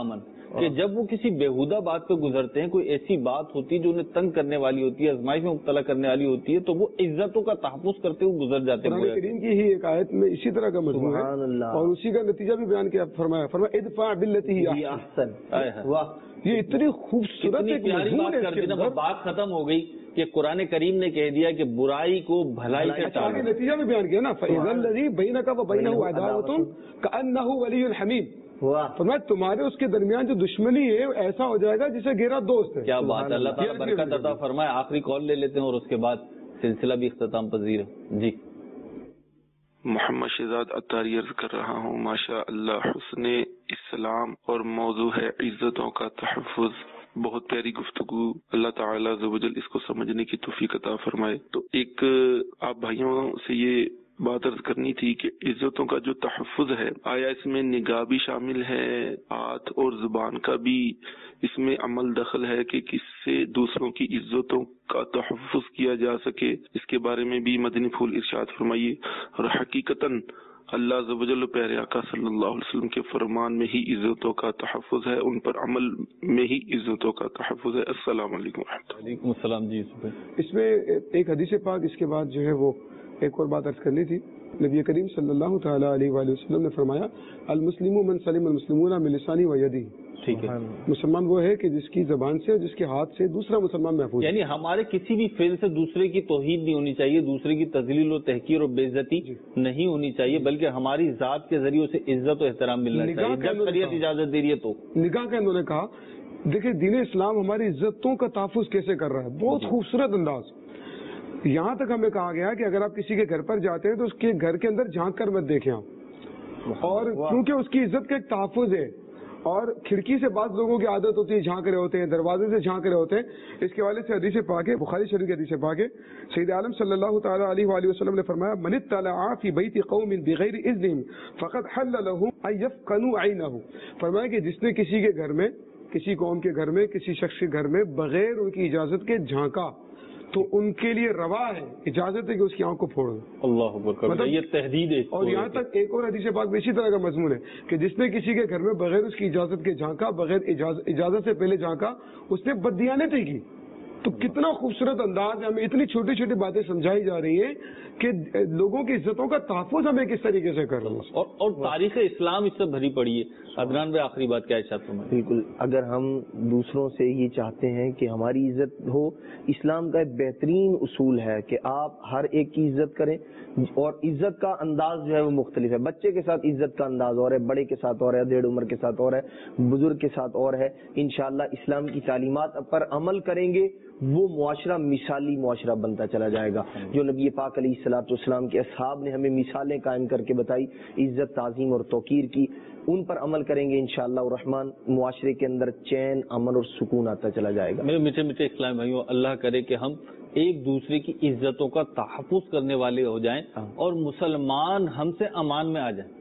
کہ جب وہ کسی بےہودہ بات پہ گزرتے ہیں، کوئی ایسی بات ہوتی ہے جو انہیں تنگ کرنے والی ہوتی ہے، آزمائش میں مبتلا کرنے والی ہوتی ہے، تو وہ عزتوں کا تحفظ کرتے ہوئے گزر جاتے ہیں. قرآن کریم کی ہی ایک آیت میں اسی طرح کا مضمون ہے اور اسی کا نتیجہ بھی بیان کیا فرمایا فرمایا ادفع باللتی ہی احسن. واہ، یہ اتنی خوبصورت ایک پیاری بات کر دی نا، بات ختم ہو گئی کہ قرآن کریم نے کہہ دیا کہ برائی کو بھلائی سے ٹالو. آگے نتیجہ بھی بیان کیا نا، فَإِذَا الَّذِي بَيْنَكَ وَبَيْنَهُ عَدَاوَةٌ كَأَنَّهُ وَلِيٌّ حَمِيمٌ. فرمایا تمہارے اس کے درمیان جو دشمنی ہے ایسا ہو جائے گا جسے گہرا دوست ہے. کیا بات ہے، اللہ تعالیٰ برکت عطا فرمائے. آخری کال لے لیتے ہیں اور اس کے بعد سلسلہ بھی اختتام پذیر ہے. جی محمد شہزاد اتاری عرض کر رہا ہوں. ماشاء اللہ، حسن اسلام اور موضوع ہے عزتوں کا تحفظ. بہت پیاری گفتگو. اللہ تعالیٰ عز و جل اس کو سمجھنے کی توفیق عطا فرمائے. تو ایک آپ بھائیوں سے یہ بات عرض کرنی تھی کہ عزتوں کا جو تحفظ ہے، آیا اس میں نگاہ بھی شامل ہے، ہاتھ اور زبان کا بھی اس میں عمل دخل ہے کہ کس سے دوسروں کی عزتوں کا تحفظ کیا جا سکے؟ اس کے بارے میں بھی مدنی پھول ارشاد فرمائیے. اور حقیقتاً اللہ عز و جل پیارے آقا صلی اللہ علیہ وسلم کے فرمان میں ہی عزتوں کا تحفظ ہے، ان پر عمل میں ہی عزتوں کا تحفظ ہے. السلام علیکم ورحمۃ اللہ. وعلیکم السلام. جی اس میں ایک حدیث پاک اس کے بعد جو ہے وہ ایک اور بات عرض کرنی تھی. نبی کریم صلی اللہ تعالیٰ علیہ وآلہ وسلم نے فرمایا المسلم من سلم المسلمون من لسانه ویدہ. ٹھیک ہے، مسلمان وہ ہے کہ جس کی زبان سے اور جس کے ہاتھ سے دوسرا مسلمان محفوظ. یعنی ہمارے کسی بھی فعل سے دوسرے کی توہین نہیں ہونی چاہیے، دوسرے کی تذلیل و تحقیر اور بے عزتی نہیں ہونی چاہیے، بلکہ ہماری ذات کے ذریعے سے عزت و احترام ملنا چاہیے جب شریعت اجازت دے رہی ہے. تو نگاہ کا انہوں نے کہا دیکھیں دین اسلام ہماری عزتوں کا تحفظ کیسے کر رہا ہے. بہت خوبصورت انداز. یہاں تک ہمیں کہا گیا کہ اگر آپ کسی کے گھر پر جاتے ہیں تو اس کے گھر کے اندر جھانک کر مت دیکھیں آپ، اور کیونکہ اس کی عزت کا ایک تحفظ ہے. اور کھڑکی سے بعض لوگوں کی عادت ہوتی ہے جھانک رہے ہوتے ہیں، دروازے سے جھانک رہے ہوتے ہیں. اس کے حوالے سے حدیث پاک ہے، بخاری شریف کی حدیث پاک ہے. سید عالم صلی اللہ تعالیٰ علیہ وآلہ وسلم نے فرمایا من اطلع فی بیت قوم بغیر اذن فقد حل له ان يفقنوا عینه. فرمایا کہ جس نے کسی کے گھر میں، کسی قوم کے گھر میں، کسی شخص کے گھر میں بغیر ان کی اجازت کے جھانکا تو ان کے لیے روا ہے، اجازت ہے کہ اس کی آنکھ کو پھوڑ دو. اللہ اکبر. مطلب یہ تحدید ہے. اور یہاں تک ایک اور حدیث پاک میں اسی طرح کا مضمون ہے کہ جس نے کسی کے گھر میں بغیر اس کی اجازت کے جھانکا، بغیر اجازت سے پہلے جھانکا، اس نے بددیانتی کی. تو کتنا خوبصورت انداز ہے. ہمیں اتنی چھوٹی چھوٹی باتیں سمجھائی جا رہی ہیں کہ لوگوں کی عزتوں کا تحفظ ہمیں کس طریقے سے کرنا. اور, اور تاریخ اسلام اس سے بھری پڑی ہے. عدنان بھائی آخری بات کیا ہے چاہتے ہیں؟ بالکل، اگر ہم دوسروں سے یہ چاہتے ہیں کہ ہماری عزت ہو، اسلام کا ایک بہترین اصول ہے کہ آپ ہر ایک کی عزت کریں. اور عزت کا انداز جو ہے وہ مختلف ہے. بچے کے ساتھ عزت کا انداز اور ہے، بڑے کے ساتھ اور ہے، ڈیڑھ عمر کے ساتھ اور ہے، بزرگ کے ساتھ اور ہے. انشاءاللہ اسلام کی تعلیمات پر عمل کریں گے وہ معاشرہ مثالی معاشرہ بنتا چلا جائے گا. جو نبی پاک علیہ الصلوۃ والسلام کے اصحاب نے ہمیں مثالیں قائم کر کے بتائی عزت، تعظیم اور توقیر کی، ان پر عمل کریں گے انشاءاللہ الرحمن معاشرے کے اندر چین، امن اور سکون آتا چلا جائے گا. میرے میٹھے میٹھے اسلام بھائیوں، اللہ کرے کہ ہم ایک دوسرے کی عزتوں کا تحفظ کرنے والے ہو جائیں اور مسلمان ہم سے امان میں آ جائیں.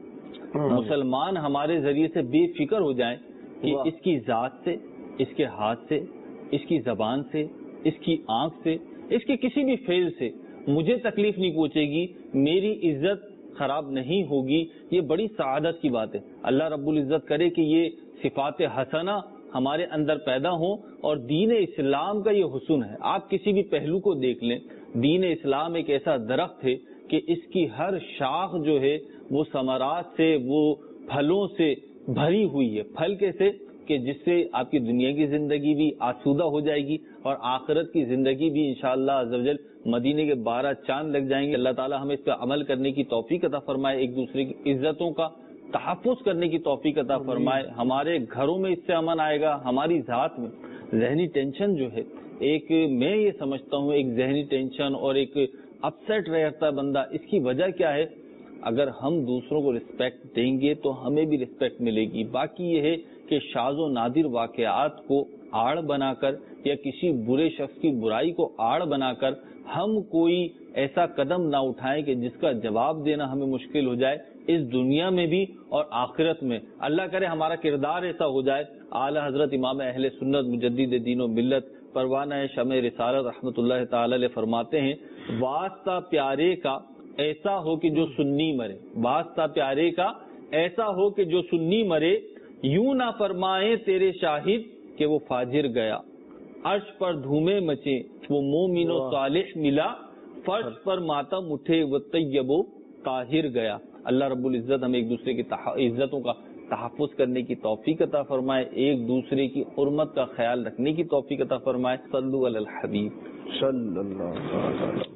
مسلمان ہمارے ذریعے سے بے فکر ہو جائیں کہ اس کی ذات سے، اس کے ہاتھ سے، اس کی زبان سے، اس کی آنکھ سے، اس کے کسی بھی فعل سے مجھے تکلیف نہیں پہنچے گی، میری عزت خراب نہیں ہوگی. یہ بڑی سعادت کی بات ہے. اللہ رب العزت کرے کہ یہ صفات حسنہ ہمارے اندر پیدا ہوں. اور دین اسلام کا یہ حسن ہے، آپ کسی بھی پہلو کو دیکھ لیں، دین اسلام ایک ایسا درخت ہے کہ اس کی ہر شاخ جو ہے وہ ثمرات سے، وہ پھلوں سے بھری ہوئی ہے. پھل کیسے کہ جس سے آپ کی دنیا کی زندگی بھی آسودہ ہو جائے گی اور آخرت کی زندگی بھی انشاءاللہ عز و جل مدینے کے بارہ چاند لگ جائیں گے. اللہ تعالی ہمیں اس پہ عمل کرنے کی توفیق عطا فرمائے، ایک دوسرے کی عزتوں کا تحفظ کرنے کی توفیق عطا فرمائے. ہمارے گھروں میں اس سے امن آئے گا. ہماری ذات میں ذہنی ٹینشن جو ہے، ایک میں یہ سمجھتا ہوں ایک ذہنی ٹینشن اور ایک اپسیٹ رہتا ہے بندہ، اس کی وجہ کیا ہے؟ اگر ہم دوسروں کو رسپیکٹ دیں گے تو ہمیں بھی رسپیکٹ ملے گی. باقی یہ ہے کہ شاذ و نادر واقعات کو آڑ بنا کر یا کسی برے شخص کی برائی کو آڑ بنا کر ہم کوئی ایسا قدم نہ اٹھائیں کہ جس کا جواب دینا ہمیں مشکل ہو جائے اس دنیا میں بھی اور آخرت میں. اللہ کرے ہمارا کردار ایسا ہو جائے. اعلیٰ حضرت امام اہل سنت مجدد دین و ملت پروانہ شمع رسالت رحمۃ اللہ تعالی علیہ فرماتے ہیں واسطہ پیارے کا ایسا ہو کہ جو سنی مرے. واسطہ پیارے کا ایسا ہو کہ جو سنی مرے، یوں نہ فرمائے تیرے شاہد کہ وہ فاجر گیا، عرش پر دھومے مچے وہ مومن و صالح ملا، فرش پر ماتم اٹھے وہ طیب و طاہر گیا۔ اللہ رب العزت ہمیں ایک دوسرے کی عزتوں کا تحفظ کرنے کی توفیق عطا فرمائے، ایک دوسرے کی حرمت کا خیال رکھنے کی توفیق عطا فرمائے۔ صلو علی الحبیب صلی اللہ علیہ وسلم۔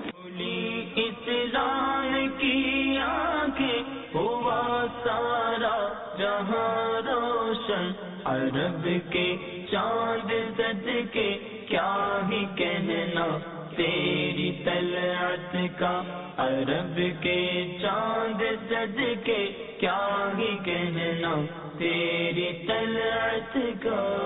اسلام کی آنکھیں ہوا سارا جہاں روشن، عرب کے چاند صدقے کیا ہی کہنا تیری طلعت کا، عرب کے چاند صدقے کیا ہی کہنا تیری طلعت کا۔